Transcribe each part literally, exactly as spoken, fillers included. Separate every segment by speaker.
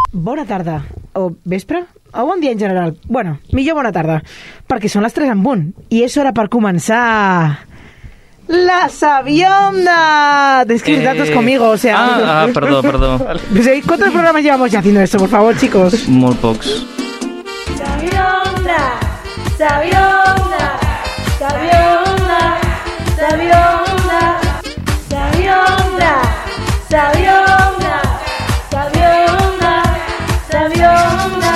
Speaker 1: Bona tarda, o vespre, o bon dia en general. Bueno, millor bona tarda, perquè són les tres en punt, i és hora per començar... ¡La Sabionda! Tenéis que sentar todos conmigo, o sea...
Speaker 2: Ah, ah perdó, perdó.
Speaker 1: ¿Cuántos programas llevamos ya haciendo esto, por favor, chicos?
Speaker 2: Molt pocs.
Speaker 3: Sabionda, Sabionda, Sabionda, Sabionda, Sabionda, Sabionda, Sabionda, Sabionda.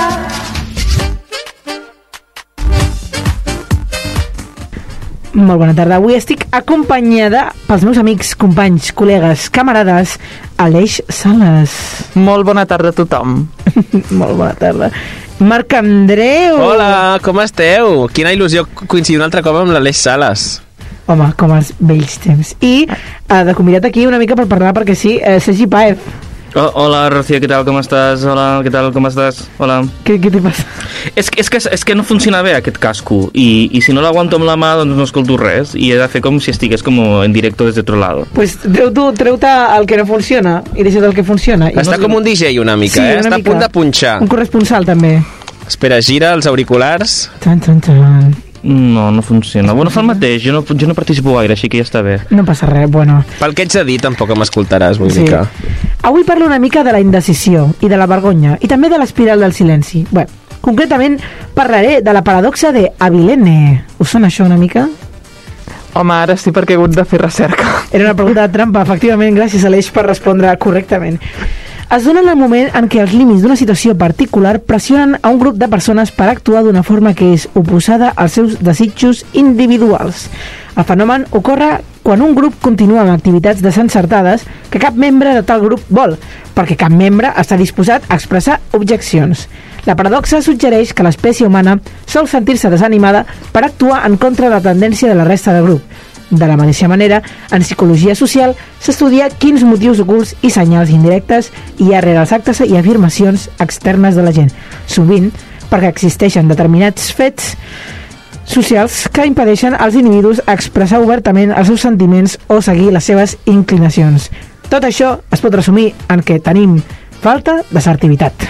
Speaker 1: Molt bona tarda. Avui estic acompanyada pels meus amics, companys, col·legues, camarades, Aleix Sales.
Speaker 4: Molt bona tarda a tothom.
Speaker 1: Molt bona tarda. Marc Andreu.
Speaker 5: Hola, com esteu? Quina il·lusió coincidir un altre cop amb l'Aleix Sales.
Speaker 1: Home, com els vells temps. I uh, de convidat aquí una mica per parlar, perquè sí, uh, Sergi Paez.
Speaker 2: Oh, hola, Rocío, ¿qué tal? ¿Cómo estás? Hola, ¿qué tal? ¿Cómo estás? Hola.
Speaker 1: ¿Qué, qué te pasa?
Speaker 2: És que, és, que, és que no funciona bé aquest casco i, i si no l'aguanto amb la mà doncs no escolto res i he de fer com si estigués com en directo des de otro lado.
Speaker 1: Pues treu-te treu el que no funciona i deixa't el que funciona. I
Speaker 5: Està
Speaker 1: no...
Speaker 5: com un D J una mica,
Speaker 1: sí,
Speaker 5: eh?
Speaker 1: Una
Speaker 5: Està
Speaker 1: mica.
Speaker 5: a punt de punxar.
Speaker 1: Un corresponsal també.
Speaker 5: Espera, gira els auriculars.
Speaker 1: Tan, tan, tan.
Speaker 2: No, no funciona. Bueno, fa el mateix, jo no, jo no participo gaire, així que ja està bé.
Speaker 1: No passa res, bueno.
Speaker 5: Pel que ets de dir tampoc m'escoltaràs, vull
Speaker 1: Sí.
Speaker 5: dir que...
Speaker 1: Avui parlo una mica de la indecisió i de la vergonya i també de l'espiral del silenci. Bé, concretament parlaré de la paradoxa de Abilene. Us sona això una mica?
Speaker 4: Home, ara sí perquè he hagut de fer recerca.
Speaker 1: Era una pregunta de trampa, efectivament, gràcies Aleix per respondre correctament. Es dona en el moment en què els límits d'una situació particular pressionen a un grup de persones per actuar d'una forma que és oposada als seus desitjos individuals. El fenomen ocorre quan un grup continua amb activitats desencertades que cap membre de tal grup vol, perquè cap membre està disposat a expressar objeccions. La paradoxa suggereix que l'espècie humana sol sentir-se desanimada per actuar en contra de la tendència de la resta del grup. De la mateixa manera, en psicologia social s'estudia quins motius ocults i senyals indirectes hi ha rere els actes i afirmacions externes de la gent, sovint perquè existeixen determinats fets socials que impedeixen als individus expressar obertament els seus sentiments o seguir les seves inclinacions. Tot això es pot resumir en què tenim falta d'assertivitat.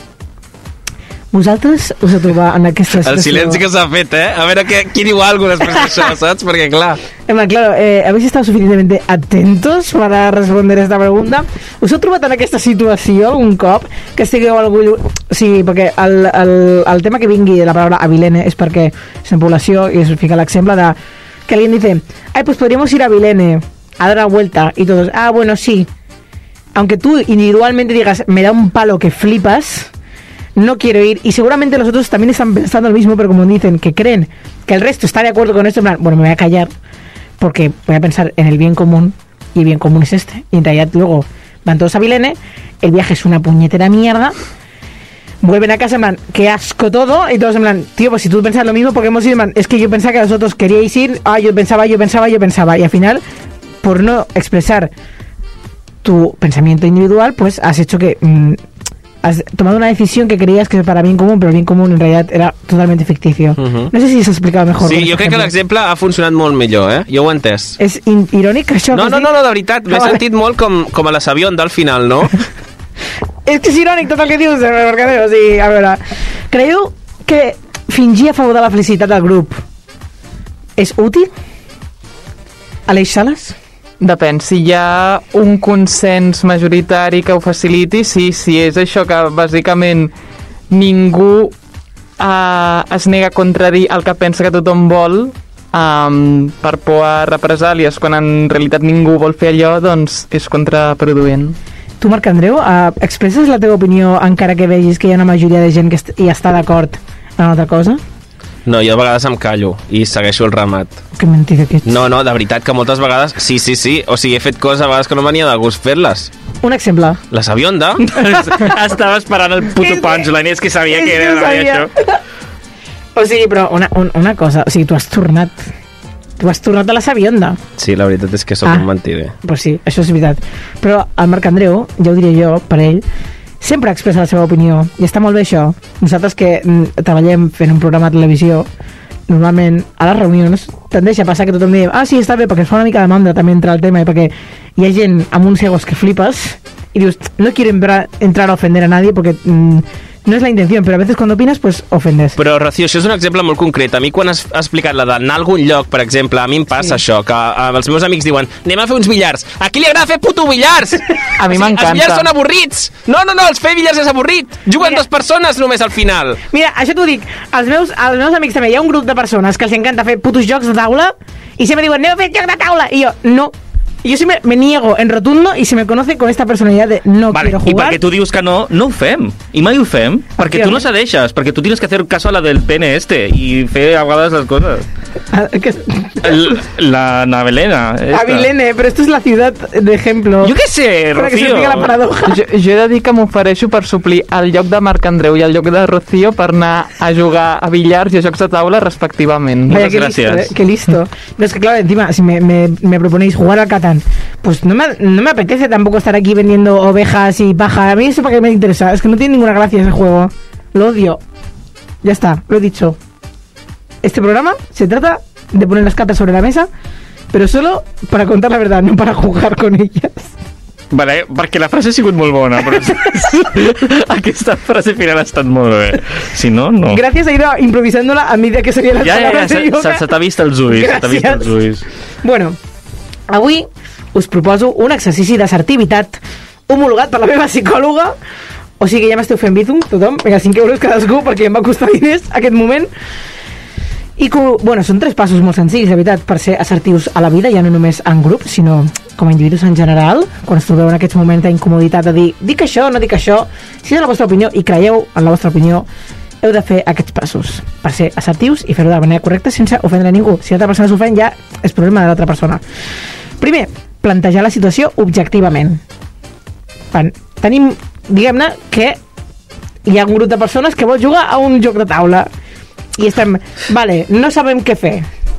Speaker 1: Vosaltres us heu trobat en aquesta situació...
Speaker 5: El silenci que s'ha fet, eh? A veure què, qui diu alguna cosa després d'això, saps? Perquè, clar...
Speaker 1: Emma, claro, eh, ¿habéis estado suficientemente atentos para responder esta pregunta? Us heu trobat en aquesta situació un cop que estigueu algú... Sí, perquè el, el, el tema que vingui de la paraula Abilene és perquè és en població i es fica l'exemple de que alguien dice, ay, pues podríamos ir a Abilene a dar una vuelta y todos, ah, bueno, sí. Aunque tú individualmente digas, me da un palo que flipas... no quiero ir, y seguramente los otros también están pensando lo mismo, pero como dicen que creen que el resto está de acuerdo con esto, en plan, bueno, me voy a callar porque voy a pensar en el bien común y el bien común es este, y en realidad luego van todos a Abilene, el viaje es una puñetera mierda, vuelven a casa en plan, qué asco todo, y todos en plan, tío, pues si tú pensas lo mismo, porque hemos ido en plan, es que yo pensaba que vosotros queríais ir, ah, yo pensaba, yo pensaba, yo pensaba, y al final, por no expresar tu pensamiento individual, pues has hecho que... Mmm, has tomado una decisión que creías que era para bien común, pero el bien común en realidad era totalmente ficticio. Uh-huh. No sé si s'ha explicat mejor.
Speaker 5: Sí, jo crec que l'exemple ha funcionat molt millor, eh? Jo ho he entès.
Speaker 1: És in- irònic això?
Speaker 5: No,
Speaker 1: que
Speaker 5: no,
Speaker 1: sí?
Speaker 5: no, no, de veritat, m'he
Speaker 1: Ah, vale.
Speaker 5: sentit molt com, com a la Sabionda al final, no?
Speaker 1: És que és irònic tot el que dius, eh, perquè, o sigui, a veure, creieu que fingir a favor de la felicitat del grup és útil? Aleix Sales?
Speaker 4: Depèn, si hi ha un consens majoritari que ho faciliti, sí, si és això que bàsicament ningú uh, es nega a contradir el que pensa que tothom vol um, per por a represàlies, quan en realitat ningú vol fer allò, doncs és contraproduent.
Speaker 1: Tu, Marc Andreu, uh, expresses la teva opinió encara que vegis que hi ha una majoria de gent que est- hi està d'acord en una altra cosa?
Speaker 5: No, jo a vegades em callo i segueixo el ramat.
Speaker 1: Que mentida que ets.
Speaker 5: No, no, de veritat que moltes vegades... Sí, sí, sí, o sigui, he fet coses a vegades que no m'ania de gust fer-les.
Speaker 1: Un exemple.
Speaker 5: La Sabionda...
Speaker 2: Estava esperant el puto punchline, és que sabia que era
Speaker 1: És que ho sabia.
Speaker 2: això.
Speaker 1: O sigui, però una, un, una cosa, o sigui, tu has tornat tu has tornat a la Sabionda.
Speaker 5: Sí, la veritat és que sóc
Speaker 1: Ah.
Speaker 5: un mentider.
Speaker 1: Pues sí, això és veritat. Però el Marc Andreu, ja ho diré jo, per ell, sempre expressa la seva opinió, i està molt bé això. Nosaltres que mm, treballem fent un programa de televisió, normalment a les reunions tendeix a passar que tothom diu, ah sí, està bé, perquè es fa una mica de mandra també entre el tema, i perquè hi ha gent amb uns egos que flipes y dices, no quiero entrar, entrar a ofender a nadie porque mm, no es la intención, pero a veces cuando opinas, pues ofendes.
Speaker 5: Però, Rocío, això és un exemple molt concret. A mi, quan has explicat la d'anar a algun lloc, per exemple, a mi em passa
Speaker 1: Sí.
Speaker 5: això, que uh, els meus amics diuen anem a fer uns billars. A qui li agrada fer puto billars?
Speaker 4: A mi
Speaker 5: O sigui,
Speaker 4: m'encanta.
Speaker 5: Els billars són avorrits. No, no, no, els fer billars és avorrit. Juguen
Speaker 1: Mira.
Speaker 5: dues persones només al final.
Speaker 1: Mira, això t'ho dic, als meus, als meus amics també hi ha un grup de persones que els encanta fer putos jocs de taula i sempre diuen, anem a fer joc de taula, i jo, no. Yo siempre me niego en rotundo y se me conoce con esta personalidad de no
Speaker 2: Vale,
Speaker 1: quiero
Speaker 2: i
Speaker 1: jugar.
Speaker 2: perquè tu dius que no, no ho fem. I mai ho fem. Perquè tu no cedeixes, perquè tu tienes que hacer caso a la del pene este i fer a vegades les coses.
Speaker 1: Ah, que-
Speaker 2: El, la Navelena. esta.
Speaker 1: Avilene, pero esto es la ciudad de ejemplo.
Speaker 2: Jo què sé,
Speaker 1: Para que se
Speaker 2: Rocío.
Speaker 1: explique la paradoja.
Speaker 4: Jo, jo he de dir que m'ofereixo per suplir el lloc de Marc Andreu i el lloc de Rocío per anar a jugar a billars i a jocs de taula respectivament.
Speaker 1: Vaya,
Speaker 2: Muchas
Speaker 1: qué
Speaker 2: gracias.
Speaker 1: listo, eh, qué listo. No, es que claro, encima, si me, me, me proponéis jugar al Catán, pues no me, no me apetece tampoco estar aquí vendiendo ovejas y paja. A mí eso para qué me interesa. Es que no tiene ninguna gracia ese juego. Lo odio. Ya está, lo he dicho. Este programa se trata de poner las cartas sobre la mesa, pero solo para contar la verdad, no para jugar con ellas.
Speaker 2: Vale, perquè la frase ha sigut molt bona, però aquesta frase final ha estat molt bé. Si no, no.
Speaker 1: Gracias a ir improvisándola a medida que sería la
Speaker 2: Ja, ja, ja,
Speaker 1: palabras
Speaker 2: se,
Speaker 1: de yoga.
Speaker 2: se, se t'ha vist els ulls, se t'ha vist
Speaker 1: Gràcies.
Speaker 2: els ulls.
Speaker 1: Bueno, avui us proposo un exercici d'assertivitat homologat per la meva psicòloga. O sigui que ja m'esteu fent bítum, tothom. Vinga, cinc euros cadascú, perquè em va costar diners aquest moment. I que, bueno, són tres passos molt senzills, de veritat, per ser assertius a la vida, ja no només en grup, sinó com a individus en general, quan es trobeu en aquests moments d'incomoditat de dir, dic això, no dic això, si és la vostra opinió i creieu en la vostra opinió, heu de fer aquests passos per ser assertius i fer-ho de manera correcta sense ofendre ningú. Si l'altra persona s'ofèn, ja és problema de l'altra persona. Primer, plantejar la situació objectivament. Quan tenim, diguem-ne, que hi ha un grup de persones que vol jugar a un joc de taula i estem, vale, no sabem què fer.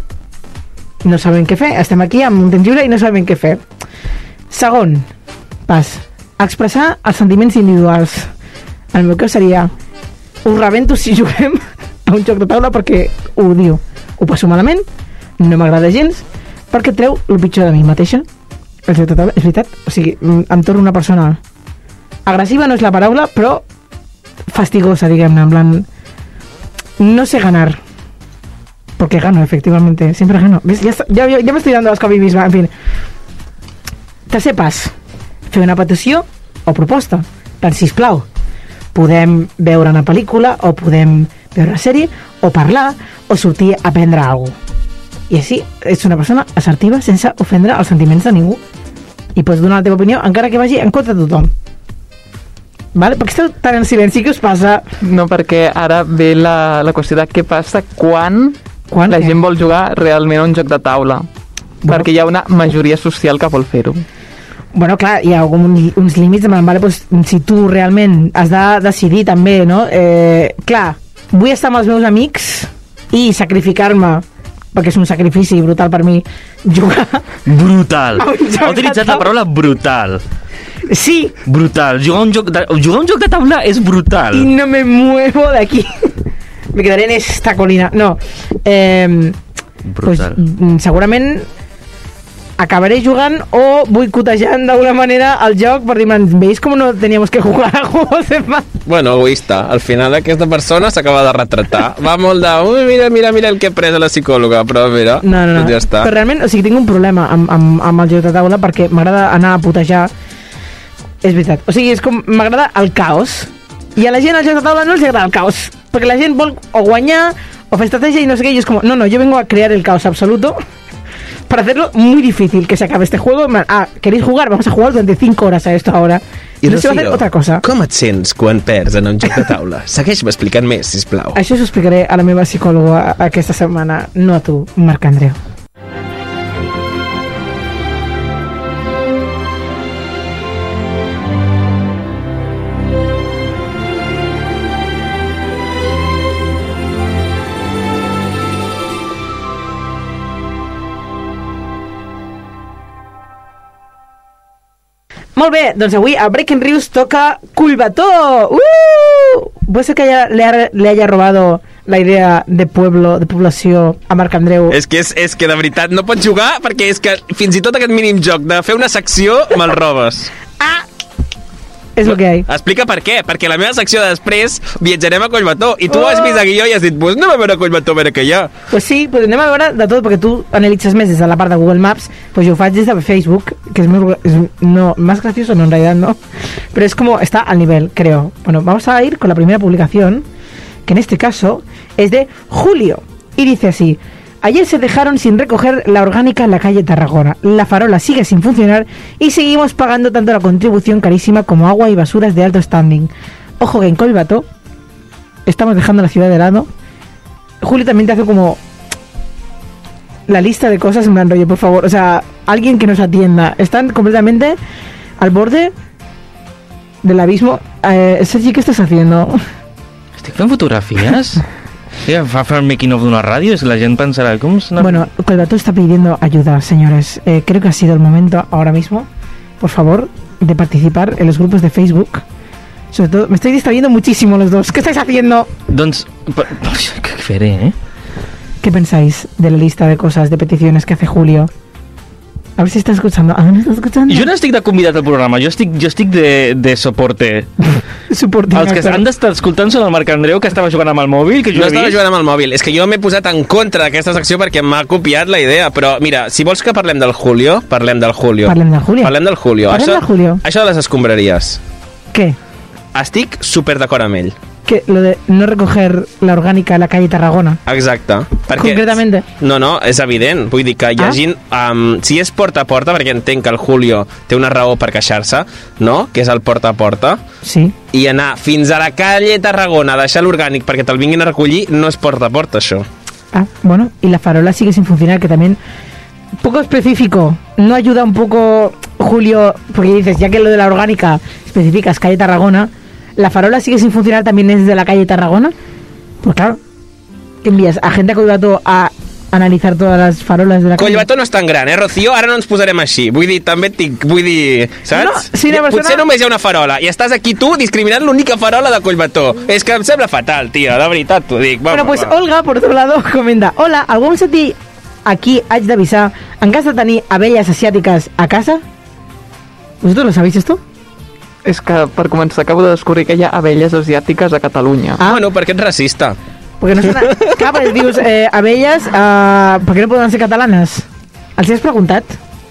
Speaker 1: No sabem què fer, estem aquí amb un temps lliure i no sabem què fer. Segon pas, expressar els sentiments individuals. En el meu cas seria, us rebento si juguem a un joc de taula perquè ho odio, ho passo malament, no m'agrada gens, perquè treu el pitjor de mi mateixa. El joc de taula, és veritat, o sigui, em torno una persona agressiva, no és la paraula, però fastigosa, diguem-ne, en plan, no sé ganar, porque gano, efectivamente, siempre gano. ¿Ves? Ya, está, ya, ya, ya me estoy dando asco a mí misma, en fin. Tercer pas, fer una petició o proposta. Per sisplau, podem veure una pel·lícula, o podem veure una sèrie, o parlar, o sortir a aprendre alguna cosa. I així ets una persona assertiva sense ofendre els sentiments de ningú. I pots donar la teva opinió encara que vagi en contra de tothom. Vale? Per què esteu tan en silenci? Què us passa?
Speaker 4: No, perquè ara ve la, la qüestió de què passa quan,
Speaker 1: Quan
Speaker 4: la
Speaker 1: què?
Speaker 4: gent vol jugar realment a un joc de taula.
Speaker 1: Bueno.
Speaker 4: Perquè hi ha una majoria social que vol fer-ho.
Speaker 1: Bueno, clar, hi ha algun, uns límits, vale, doncs, si tu realment has de decidir també, no? Eh, clar, vull estar amb els meus amics i sacrificar-me, perquè és un sacrifici brutal per mi jugar.
Speaker 2: Brutal.
Speaker 1: A un joc
Speaker 2: Ha utilitzat
Speaker 1: de
Speaker 2: la
Speaker 1: taula.
Speaker 2: paraula brutal.
Speaker 1: Sí,
Speaker 2: Brutal. Jugar a un joc de, jugar a un joc de taula és brutal.
Speaker 1: y no me muevo de aquí. Me quedaré en esta colina. No, eh, pues,
Speaker 2: Brutal.
Speaker 1: mm, segurament acabaré jugant o boicotejant d'alguna manera el joc per dir, ¿veis com no teníamos que jugar a juegos de mano?
Speaker 5: Bueno, egoista. Al final aquesta persona s'acaba de retratar. Va molt de... Ui, mira, mira, mira el que he pres a la psicòloga, però mira,
Speaker 1: No, no, no.
Speaker 5: doncs ja està.
Speaker 1: Però realment, o sigui, tinc un problema amb, amb, amb el joc de taula perquè m'agrada anar a putejar. És veritat. O sigui, és com... M'agrada el caos. I a la gent al joc de taula no els agrada el caos. Perquè la gent vol o guanyar o fer estratègia i no sé què. I és com, no, no, yo vengo a crear el caos absoluto para hacerlo muy difícil que se acabe este juego. Ah, ¿queréis jugar? Vamos a jugar durante cinco horas a esto ahora.
Speaker 5: I
Speaker 1: no se va a hacer
Speaker 5: Rocío,
Speaker 1: otra cosa.
Speaker 5: com et sents quan perds en un joc de taula? Segueix-me explicant més, sisplau.
Speaker 1: Això us ho explicaré a la meva psicòloga aquesta setmana, no a tu, Marc Andreu. Molt bé, doncs avui a Breaking News toca Culbató. ¡Uh! Puede ser que haya, le, ha, le haya robado la idea de pueblo, de població a Marc Andreu.
Speaker 5: És que, és, és que de veritat no pots jugar perquè és que fins i tot aquest mínim joc de fer una secció me'l robes.
Speaker 1: Ah! és el que hi ha.
Speaker 5: Explica per què. Perquè la meva secció de després viatjarem a Collbató. I tu oh. has vist el guió i has dit, pues anem a veure Collbató, a veure què hi ha.
Speaker 1: Pues sí, pues anem a veure de tot, perquè tu analitzes més des de la part de Google Maps, pues jo ho faig des de Facebook, que es, muy, es no, más gracioso, no, en realidad no, pero es como, está al nivel, creo. Bueno, vamos a ir con la primera publicación, que en este caso es de Julio, y dice así: ayer se dejaron sin recoger la orgánica en la calle Tarragona. La farola sigue sin funcionar y seguimos pagando tanto la contribución carísima como agua y basuras de alto standing. Ojo que en Collbató estamos dejando la ciudad de lado. Julio también te hace como la lista de cosas en plan rollo, por favor. O sea, alguien que nos atienda. Están completamente al borde del abismo. Eh, Sergi, ¿qué estás haciendo?
Speaker 2: Estic fent fotografies? Sí, fa fer el making of d'una ràdio, és que la gent pensarà com... Una...
Speaker 1: Bueno, Collbató está pidiendo ayuda, señores. Eh, creo que ha sido el momento ahora mismo, por favor, de participar en los grupos de Facebook. Sobre todo, me estoy distrayendo muchísimo los dos. ¿Qué estáis haciendo?
Speaker 2: Doncs, què faré, eh?
Speaker 1: ¿Qué pensáis de la lista de cosas, de peticiones que hace Julio? A ver si está escuchando. Ah, ¿no está escuchando?
Speaker 2: Jo no estic de convidat al programa, jo estic, jo estic de, de soporte.
Speaker 1: Soporte.
Speaker 2: Els que han d'estar escoltant són el Marc Andreu, que estava jugant amb el mòbil, que jo
Speaker 5: no
Speaker 2: he
Speaker 5: estava
Speaker 2: vist.
Speaker 5: jugant amb el mòbil, és que jo m'he posat en contra d'aquesta secció perquè m'ha copiat la idea, però mira, si vols que parlem del Julio, parlem del Julio.
Speaker 1: Parlem del Julio.
Speaker 5: Parlem del Julio.
Speaker 1: Parlem
Speaker 5: això,
Speaker 1: del Julio.
Speaker 5: Això de les escombraries.
Speaker 1: ¿Qué?
Speaker 5: Estic super d'acord amb ell.
Speaker 1: Que lo de no recoger la orgánica en la calle Tarragona.
Speaker 5: Exacte. Perquè,
Speaker 1: Concretamente.
Speaker 5: No, no, és evident. Vull dir que hi ha
Speaker 1: Ah.
Speaker 5: gent... Um, si és porta a porta, perquè entenc que el Julio té una raó per queixar-se, no? Que és el porta a porta.
Speaker 1: Sí.
Speaker 5: I anar fins a la calle Tarragona a deixar l'orgànic perquè te'l vinguin a recollir no és porta a porta, això.
Speaker 1: Ah, bueno, y la farola sigue sin funcionar, que también... Poco específico. ¿No ayuda un poco, Julio? Porque dices, ya que lo de la orgánica especificas calle Tarragona, ¿la farola sigue sin funcionar también desde la calle Tarragona? Pues claro, ¿qué envías? ¿A gente a Collbató a analitzar totes les faroles de la calle?
Speaker 5: Collbató no és tan gran, eh, Rocío? Ara no ens posarem així. Vull dir, també et dic, vull dir, saps?
Speaker 1: No, si una persona-
Speaker 5: Potser només hi ha una farola i estàs aquí tu discriminant l'única farola de Collbató. És que em sembla fatal, tia, de veritat t'ho dic. Va,
Speaker 1: Bueno,
Speaker 5: va,
Speaker 1: pues
Speaker 5: va.
Speaker 1: Olga, por otro lado, comenta: hola, algú sentit aquí haig d'avisar en cas de tenir abelles asiàtiques a casa? ¿Vosotros lo sabéis esto?
Speaker 4: És que, per començar, acabo de descobrir que hi ha abelles asiàtiques a Catalunya.
Speaker 1: Ah.
Speaker 5: Bueno, perquè ets racista.
Speaker 1: Porque no son... Clar, perquè dius, eh, abelles, eh, per què no poden ser catalanes? Els hi has preguntat?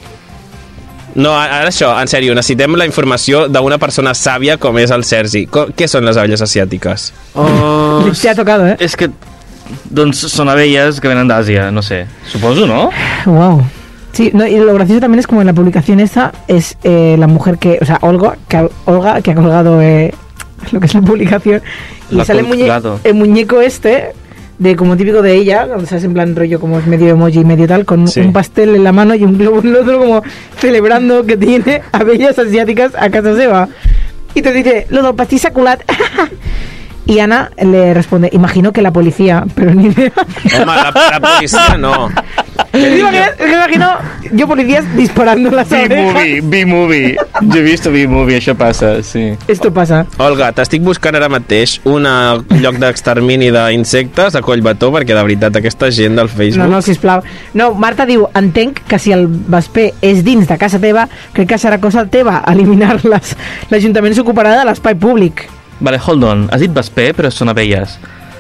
Speaker 5: No, ara això, en sèrio, necessitem la informació d'una persona sàvia com és el Sergi. Co Què són les abelles asiàtiques?
Speaker 2: Oh,
Speaker 1: Te ha tocado, ¿eh?
Speaker 2: és que, doncs, són abelles que venen d'Àsia, no sé. Suposo, no?
Speaker 1: Wow. Sí, no, y lo gracioso también es como en la publicación esta es eh, la mujer que, o sea, Olga, que ha, Olga, que ha colgado eh, lo que es la publicación y
Speaker 2: La
Speaker 1: sale el, muñe
Speaker 2: colgado.
Speaker 1: el muñeco este de como típico de ella, donde se hace en plan rollo como es medio emoji y medio tal, con
Speaker 5: Sí.
Speaker 1: un pastel en la mano y un globo en el otro como celebrando que tiene abellas asiáticas a casa seva. Y te dice, lo del pastís saculat. Y Ana le responde, imagino que la policía, pero ni idea.
Speaker 5: Home, la, la policia no.
Speaker 1: Me imagino, me imagino yo policías disparando las orejas.
Speaker 2: B-movie, B-movie. Jo he vist B-movie, això passa, sí.
Speaker 1: Esto pasa.
Speaker 5: Olga, t'estic buscant ara mateix un lloc d'extermini d'insectes a Collbató, perquè de veritat aquesta gent del Facebook...
Speaker 1: No, no, sisplau. No, Marta diu, entenc que si el vesper és dins de casa teva, crec que serà cosa teva eliminar-les. L'Ajuntament s'ocuparà de l'espai públic.
Speaker 2: Vale, hold on. Has dit vesper, però són abelles.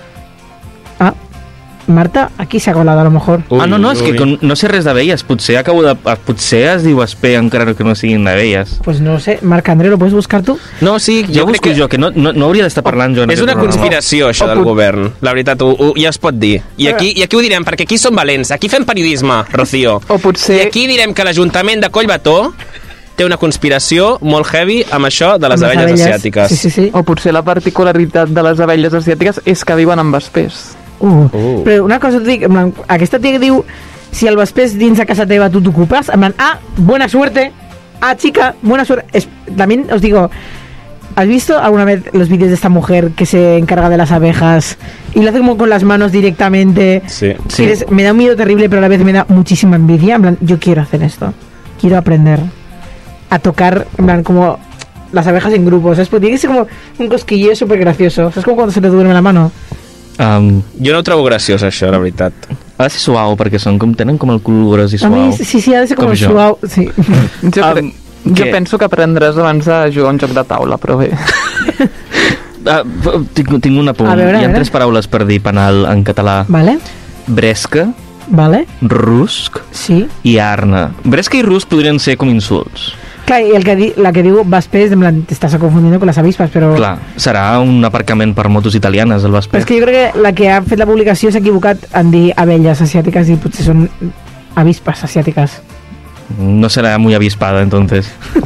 Speaker 1: Ah, Marta, aquí s'ha colado a lo mejor.
Speaker 5: Ui,
Speaker 2: ah, no, no, és
Speaker 5: ui.
Speaker 2: que con, no sé res d'abelles. Potser acabo de... Potser es diu vesper encara que no siguin d'abelles.
Speaker 1: Pues no sé, Marc André, ¿lo puedes buscar tú?
Speaker 5: No, sí,
Speaker 2: Jo
Speaker 5: jo crec
Speaker 2: busco
Speaker 5: que...
Speaker 2: jo, que no, no, no hauria d'estar parlant jo en
Speaker 5: És
Speaker 2: aquest
Speaker 5: una
Speaker 2: programa.
Speaker 5: conspiració, això
Speaker 4: O
Speaker 5: del
Speaker 4: pot-
Speaker 5: govern. La veritat, ho, ho, ja es pot dir. I aquí, I aquí ho direm, perquè aquí som valents. Aquí fem periodisme, Rocío.
Speaker 4: O potser...
Speaker 5: I aquí direm que l'Ajuntament de Collbató té una conspiració molt heavy amb això de les
Speaker 1: Amb
Speaker 5: abelles asiàtiques.
Speaker 1: Sí, sí, sí.
Speaker 4: O potser la particularitat de les abelles asiàtiques és que viuen en vespers.
Speaker 1: Uh.
Speaker 5: Uh.
Speaker 1: Però una cosa et dic, en plan, aquesta tia que diu si el vesper és dins de casa teva tu t'ocupes, en plan, ah, buena suerte, ah, chica, buena suerte. Es, también os digo, ¿has visto alguna vez los vídeos de esta mujer que se encarga de las abejas y lo hace como con las manos directamente?
Speaker 5: Sí.
Speaker 2: Sí.
Speaker 1: Y eres- me da un miedo terrible, pero a la vez me da muchísima envidia. En plan, yo quiero hacer esto, quiero aprender a tocar, en plan, como las abejas en grupos, ¿sabes? Porque tiene que ser como un cosquilleo súper gracioso. ¿Sabes? Como cuando se te duerme la mano.
Speaker 2: Um,
Speaker 5: Jo no ho trobo graciós, això, la veritat.
Speaker 2: ha de ser suau, perquè són com, tenen com el cul gros i
Speaker 1: A mí,
Speaker 2: suau.
Speaker 1: sí, sí, ha de ser como
Speaker 2: Com jo.
Speaker 1: suau. Sí.
Speaker 4: Jo
Speaker 2: Um,
Speaker 4: crec... Jo
Speaker 2: Què?
Speaker 4: penso que aprendràs abans de jugar a un joc de taula, però bé.
Speaker 2: Ah, tinc, tinc un apunt.
Speaker 1: A veure, a
Speaker 2: Hi ha
Speaker 1: veure.
Speaker 2: tres paraules per dir penal en català.
Speaker 1: Vale,
Speaker 2: Bresca,
Speaker 1: vale,
Speaker 2: rusc
Speaker 1: sí.
Speaker 2: i arna. Bresca i rusc podrien ser com insults.
Speaker 1: Clar, i el que di, la que diu Vespers, en plan, t'estàs confundiendo con las avispas, però...
Speaker 2: Clar, serà un aparcament per motos italianes al
Speaker 1: Però
Speaker 2: Vesper.
Speaker 1: és que jo crec que la que ha fet la publicació s'ha equivocat en dir abelles asiàtiques i potser són avispas asiàtiques.
Speaker 2: No será muy avispada, entonces.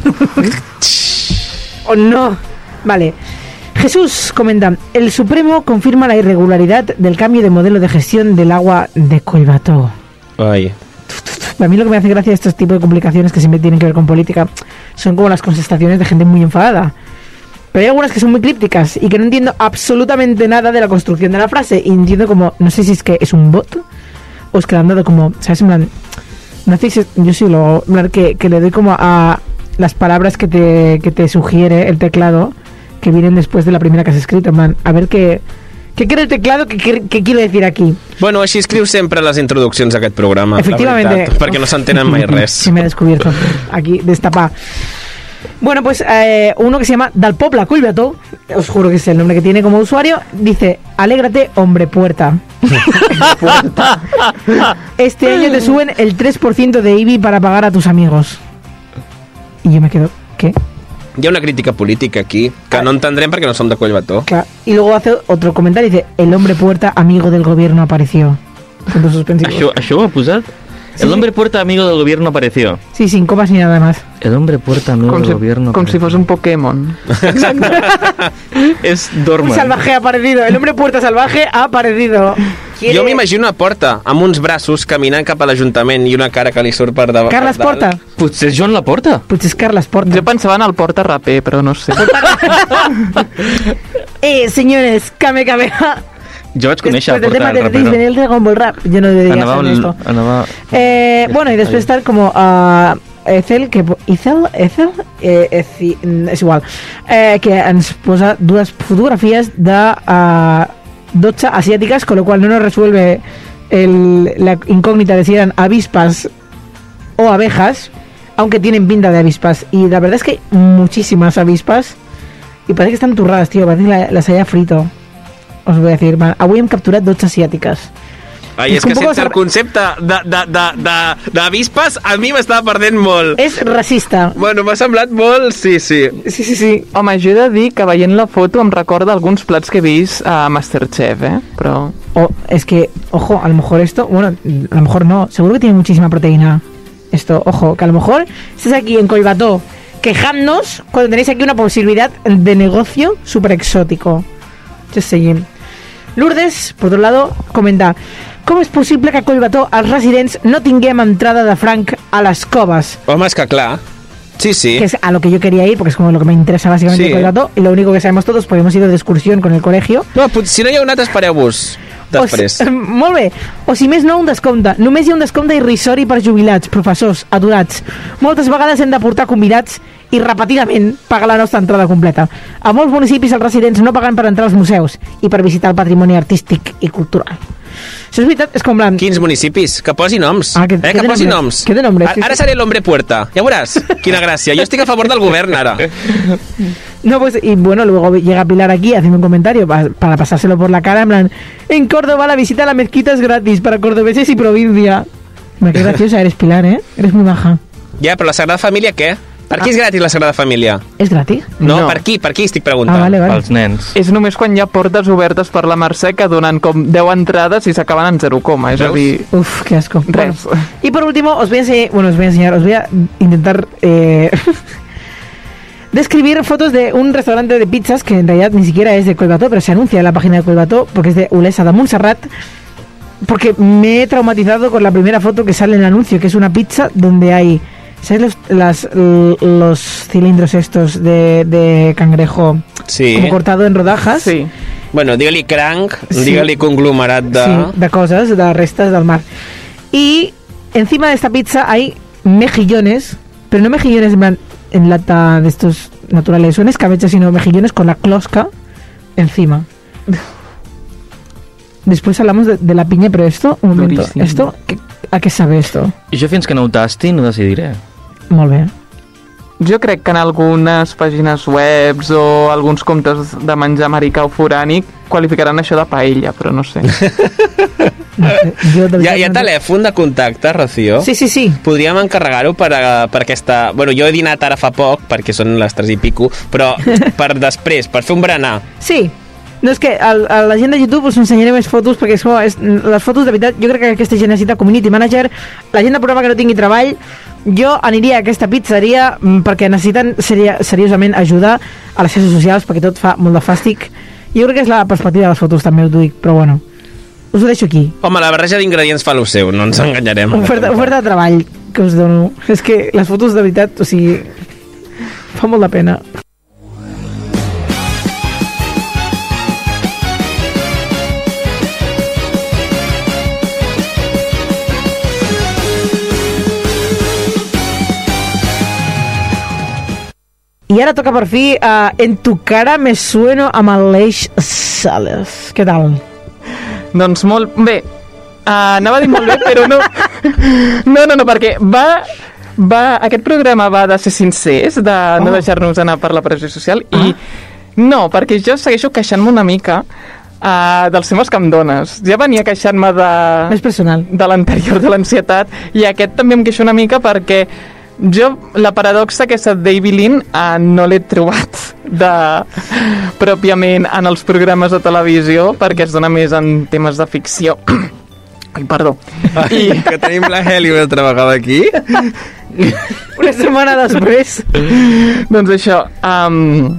Speaker 1: ¿O no? Vale. Jesús comenta, el Supremo confirma la irregularidad del cambio de modelo de gestión del agua de Collbató.
Speaker 5: Ai.
Speaker 1: A mí lo que me hace gracia de estos tipos de complicaciones que siempre tienen que ver con política son como las contestaciones de gente muy enfadada. Pero hay algunas que son muy crípticas y que no entiendo absolutamente nada de la construcción de la frase. Y entiendo como, no sé si es que es un bot o es que le han dado como, ¿sabes? En plan, no hacéis, yo sí lo, en plan, que, que le doy como a las palabras que te, que te sugiere el teclado que vienen después de la primera que has escrito. En plan, a ver qué, qué quiere el teclado, qué, qué, qué quiere decir aquí.
Speaker 5: Bueno, així escriu sempre les introduccions a aquest programa,
Speaker 1: Efectivamente.
Speaker 5: la veritat, perquè no s'entenen mai res.
Speaker 1: Se me ha descubierto aquí, destapar. Bueno, pues eh, uno que se llama Del Pobla Collbató, os juro que es el nombre que tiene como usuario, dice: alégrate, hombre puerta. Este año te suben el tres por ciento de I B I para pagar a tus amigos. Y yo me quedo, ¿qué?
Speaker 5: Hi ha una crítica política aquí, que no entendrem perquè no som de Collbató.
Speaker 1: Claro. Y luego hace otro comentario y dice: el hombre puerta, amigo del gobierno, apareció. Puntos suspensivos.
Speaker 2: Això, això ho ha posat?
Speaker 1: Sí.
Speaker 2: El hombre puerta amigo del gobierno apareció.
Speaker 1: Sí, sin comas ni nada más.
Speaker 2: El hombre puerta amigo
Speaker 4: Com
Speaker 2: del
Speaker 4: si,
Speaker 2: gobierno
Speaker 4: com si
Speaker 2: apareció.
Speaker 4: fos un Pokémon.
Speaker 2: És
Speaker 1: Un
Speaker 2: Dorman.
Speaker 1: salvaje ha aparecido. El hombre puerta salvaje ha aparecido.
Speaker 5: Jo m'imagino una porta amb uns braços caminant cap a l'Ajuntament i una cara que li surt per davant.
Speaker 1: Carles
Speaker 5: per dalt.
Speaker 1: Porta.
Speaker 2: Potser és Joan Laporta.
Speaker 1: Potser és Carles Porta.
Speaker 4: Jo pensava en el Porta Raper, però no sé.
Speaker 1: Eh, señores, Kame Kameha.
Speaker 2: Jo vaig conèixer
Speaker 1: Después
Speaker 2: a
Speaker 1: del
Speaker 2: Porta
Speaker 1: tema
Speaker 2: del
Speaker 1: del Disney,
Speaker 2: rapero.
Speaker 1: el Dragon Ball Rap. Yo no debería
Speaker 2: Anava,
Speaker 1: hacer
Speaker 2: el,
Speaker 1: esto.
Speaker 2: anava...
Speaker 1: Eh, bueno, y después estar como a Ethel, que Ethel, Ethel, eh, Eci- mm, és igual, eh, que ens posa dues fotografies de uh, dotze asiáticas, con lo cual no nos resuelve el, la incógnita de si eran avispas o abejas, aunque tienen pinta de avispas. Y la verdad es que hay muchísimas avispas y parece que están turradas, tío, parece que la- las haya frito. Os voy a decir, man, avui hem capturat dotze asiàtiques.
Speaker 5: Ai, és
Speaker 1: Un
Speaker 5: que
Speaker 1: poco
Speaker 5: sense el
Speaker 1: sab-
Speaker 5: concepte de- de- de- de- d'avispes a mi m'estava perdent molt.
Speaker 1: És racista.
Speaker 5: Bueno, m'ha semblat molt... Sí, sí.
Speaker 1: Sí, sí, sí.
Speaker 4: Home, jo he de dir que veient la foto em recorda alguns plats que he vist a Masterchef, eh? Però...
Speaker 1: O, es que, ojo, a lo mejor esto, bueno, a lo mejor no, seguro que tiene muchísima proteína. Esto, ojo, que a lo mejor estás aquí en Collbató quejándonos cuando tenéis aquí una posibilidad de negocio súper exótico. Just saying. Lourdes, por otro lado, comenta: com és possible que a Collbató els residents no tinguem entrada de franc a les coves?
Speaker 5: Home, és que clar. Sí, sí.
Speaker 1: Que es a lo que yo quería ir, porque es como lo que me interesa básicamente
Speaker 5: Sí.
Speaker 1: de Collbató, y lo único que sabemos todos, porque hemos ido de excursión con el colegio.
Speaker 5: No, pot- si no hi ha anat, espereu-vos després.
Speaker 1: O, si- molt bé. O si més no, un descompte. Només hi ha un descompte irrisori per jubilats, professors, aturats. Moltes vegades hem de portar convidats i repetidament pagar la nostra entrada completa. A molts municipis els residents no paguen per entrar als museus i per visitar el patrimoni artístic i cultural. Això és veritat, és com blanc.
Speaker 5: Quins municipis? Que posi noms.
Speaker 1: Ah, que-
Speaker 5: eh,
Speaker 1: que
Speaker 5: que
Speaker 1: de
Speaker 5: posi
Speaker 1: nombres.
Speaker 5: noms.
Speaker 1: Que de nombres, sí,
Speaker 5: Ara
Speaker 1: sí.
Speaker 5: seré l'hombre puerta. Ja veuràs. Quina gràcia. Jo estic a favor del govern, ara.
Speaker 1: No, pues, y bueno, luego llega Pilar aquí haciendo un comentario pa- para pasárselo por la cara, en plan: en Córdoba la visita a la mezquita es gratis para cordobeses y provincia. Me qué graciosa eres, Pilar, ¿eh? Eres muy baja.
Speaker 5: Ja, però la Sagrada Família què? Per qui és gratis la Sagrada Família?
Speaker 1: ¿Es gratis?
Speaker 5: No,
Speaker 4: No.
Speaker 5: per qui? Per qui estic preguntant?
Speaker 1: Ah, vale, vale.
Speaker 2: Pels nens.
Speaker 4: És només quan hi ha portes obertes per la Mercè que donen com deu entrades i s'acaben en zero coma. És a
Speaker 5: Veus?
Speaker 4: dir,
Speaker 1: Uf, qué asco. Bueno,
Speaker 4: res.
Speaker 1: y por último, os voy a enseñar, bueno, os voy a enseñar, os voy a intentar eh, describir fotos de un restaurante de pizzas que en realidad ni siquiera es de Collbató, pero se anuncia en la página de Collbató porque es de Olesa de Montserrat. Porque me he traumatizado con la primera foto que sale en el anuncio, que es una pizza donde hay, ¿sabes los, las, l- los cilindros estos de, de cangrejo
Speaker 5: Sí.
Speaker 1: como cortado en rodajas?
Speaker 4: Sí.
Speaker 5: Bueno, digue-li cranc,
Speaker 1: Sí.
Speaker 5: digue-li conglomerat de...
Speaker 1: Sí, de cosas, de restas del mar. Y encima de esta pizza hay mejillones, pero no mejillones en, plan, en lata de estos naturales, son escabeches, sino mejillones con la closca encima. Después hablamos de, de la piña, pero esto, un momento,
Speaker 2: Durísimo.
Speaker 1: esto, ¿qué- ¿a qué sabe esto?
Speaker 2: Jo fins que no ho tasti no decidiré.
Speaker 1: Molt bé.
Speaker 4: jo crec que en algunes pàgines webs o alguns comptes de menjar americà o forànic qualificaran això de paella, però no sé.
Speaker 1: No sé, jo de
Speaker 5: Hi ha,
Speaker 1: veritat
Speaker 5: hi ha
Speaker 1: no-
Speaker 5: telèfon de contacte, Rocío?
Speaker 1: Sí, sí, sí.
Speaker 5: Podríem encarregar-ho per, a, per aquesta... Bueno, jo he dinat ara fa poc, perquè són les tres i pico, però per després, per fer un berenar.
Speaker 1: Sí. No, és que el, a la gent de YouTube us ensenyaré més fotos, perquè és, com- és, les fotos, de veritat, jo crec que aquesta gent necessita community manager. La gent del programa que no tingui treball, jo aniria a aquesta pizzeria mm, perquè necessiten seria, seriosament ajudar a les xarxes socials, perquè tot fa molt de fàstic. Jo crec que és la perspectiva de les fotos, també ho dic, però bueno, us ho deixo aquí.
Speaker 5: Home, la barreja d'ingredients fa lo seu, no ens enganyarem.
Speaker 1: Oferta, oferta de treball que us dono. És que les fotos, de veritat, o sigui, fa molt de pena. I ara toca per fi uh, En tu cara me sueno amb Aleix Sales. Què tal?
Speaker 4: Doncs molt bé. Uh, anava a dir molt bé, però no. No, no, no, perquè va... va aquest programa va de ser sincers, de no
Speaker 1: Oh.
Speaker 4: deixar-nos anar per la pressió social, i no, perquè jo segueixo queixant-me una mica uh, dels temes que em dones. Ja venia queixant-me de...
Speaker 1: Més personal.
Speaker 4: de l'anterior, de l'ansietat, i aquest també em queixo una mica perquè jo, la paradoxa aquesta David Lynn uh, no l'he trobat de, pròpiament en els programes de televisió, perquè es dona més en temes de ficció. Ai, perdó.
Speaker 5: I... Que tenim la Heli una altra vegada aquí.
Speaker 1: Una setmana després.
Speaker 4: Doncs això, um,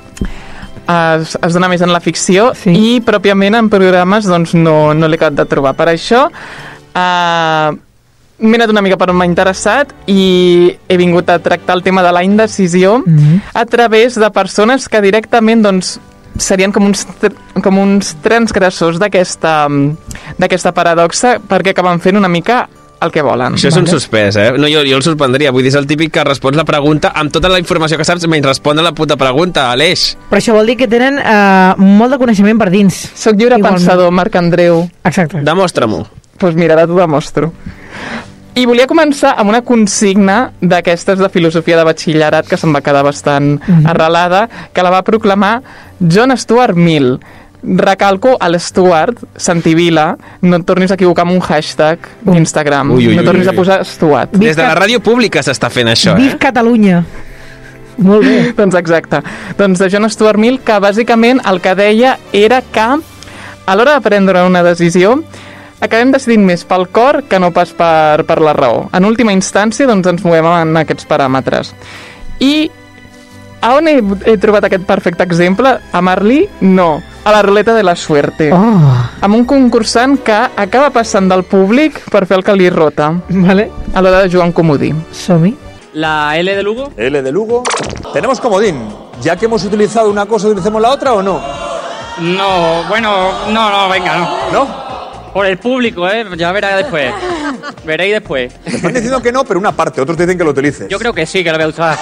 Speaker 4: es, es dona més en la ficció,
Speaker 1: Sí.
Speaker 4: i pròpiament en programes doncs no, no l'he acabat de trobar. Per això uh, m'he anat una mica per on m'ha interessat i he vingut a tractar el tema de la indecisió
Speaker 1: Mhm.
Speaker 4: a través de persones que directament doncs, serien com uns, tr- com uns transgressors d'aquesta d'aquesta paradoxa, perquè acaben fent una mica el que volen.
Speaker 5: Això és un suspès, eh? No, jo, jo el sorprendria. Vull dir, és el típic que respons la pregunta amb tota la informació que saps menys respondre la puta pregunta, Aleix.
Speaker 1: Però això vol dir que tenen uh, molt de coneixement per dins.
Speaker 4: Soc lliure
Speaker 1: Igualment.
Speaker 4: pensador, Marc Andreu.
Speaker 1: Exacte.
Speaker 5: Demostra-m'ho.
Speaker 4: Doncs pues mira, ara t'ho demostro. I volia començar amb una consigna d'aquestes de filosofia de batxillerat que se'm va quedar bastant
Speaker 1: Mhm.
Speaker 4: arrelada, que la va proclamar John Stuart Mill. Recalco a l'Stuart, Santivila, no et tornis a equivocar amb un hashtag d'Instagram.
Speaker 5: Ui, ui,
Speaker 4: no
Speaker 5: ui,
Speaker 4: tornis
Speaker 5: ui.
Speaker 4: a posar Stuart.
Speaker 1: Visca-
Speaker 5: Des de la ràdio pública s'està fent això,
Speaker 1: Viv
Speaker 5: eh?
Speaker 1: Catalunya. Molt bé.
Speaker 4: Doncs exacte. Doncs de John Stuart Mill, que bàsicament el que deia era que a l'hora de prendre una decisió acabem decidint més pel cor que no pas per, per la raó. En última instància, doncs ens movem en aquests paràmetres. I a on he, he trobat aquest perfecte exemple? A Marlí? No. A la ruleta de la suerte.
Speaker 1: Oh,
Speaker 4: Amb un concursant que acaba passant del públic per fer el que li rota
Speaker 1: vale.
Speaker 4: a l'hora de jugar en comodí.
Speaker 1: Som-hi.
Speaker 6: La L de Lugo.
Speaker 7: L de Lugo. Tenemos comodín. Ya que hemos utilizado una cosa, ¿utilicemos la otra o no?
Speaker 6: No, bueno, no, no, venga, no.
Speaker 7: ¿No?
Speaker 6: Por el público, ¿eh? Ya verá después. Veréis después.
Speaker 7: Están diciendo que no, pero una parte. Otros dicen que lo utilices.
Speaker 6: Yo creo que sí, que lo voy a usar.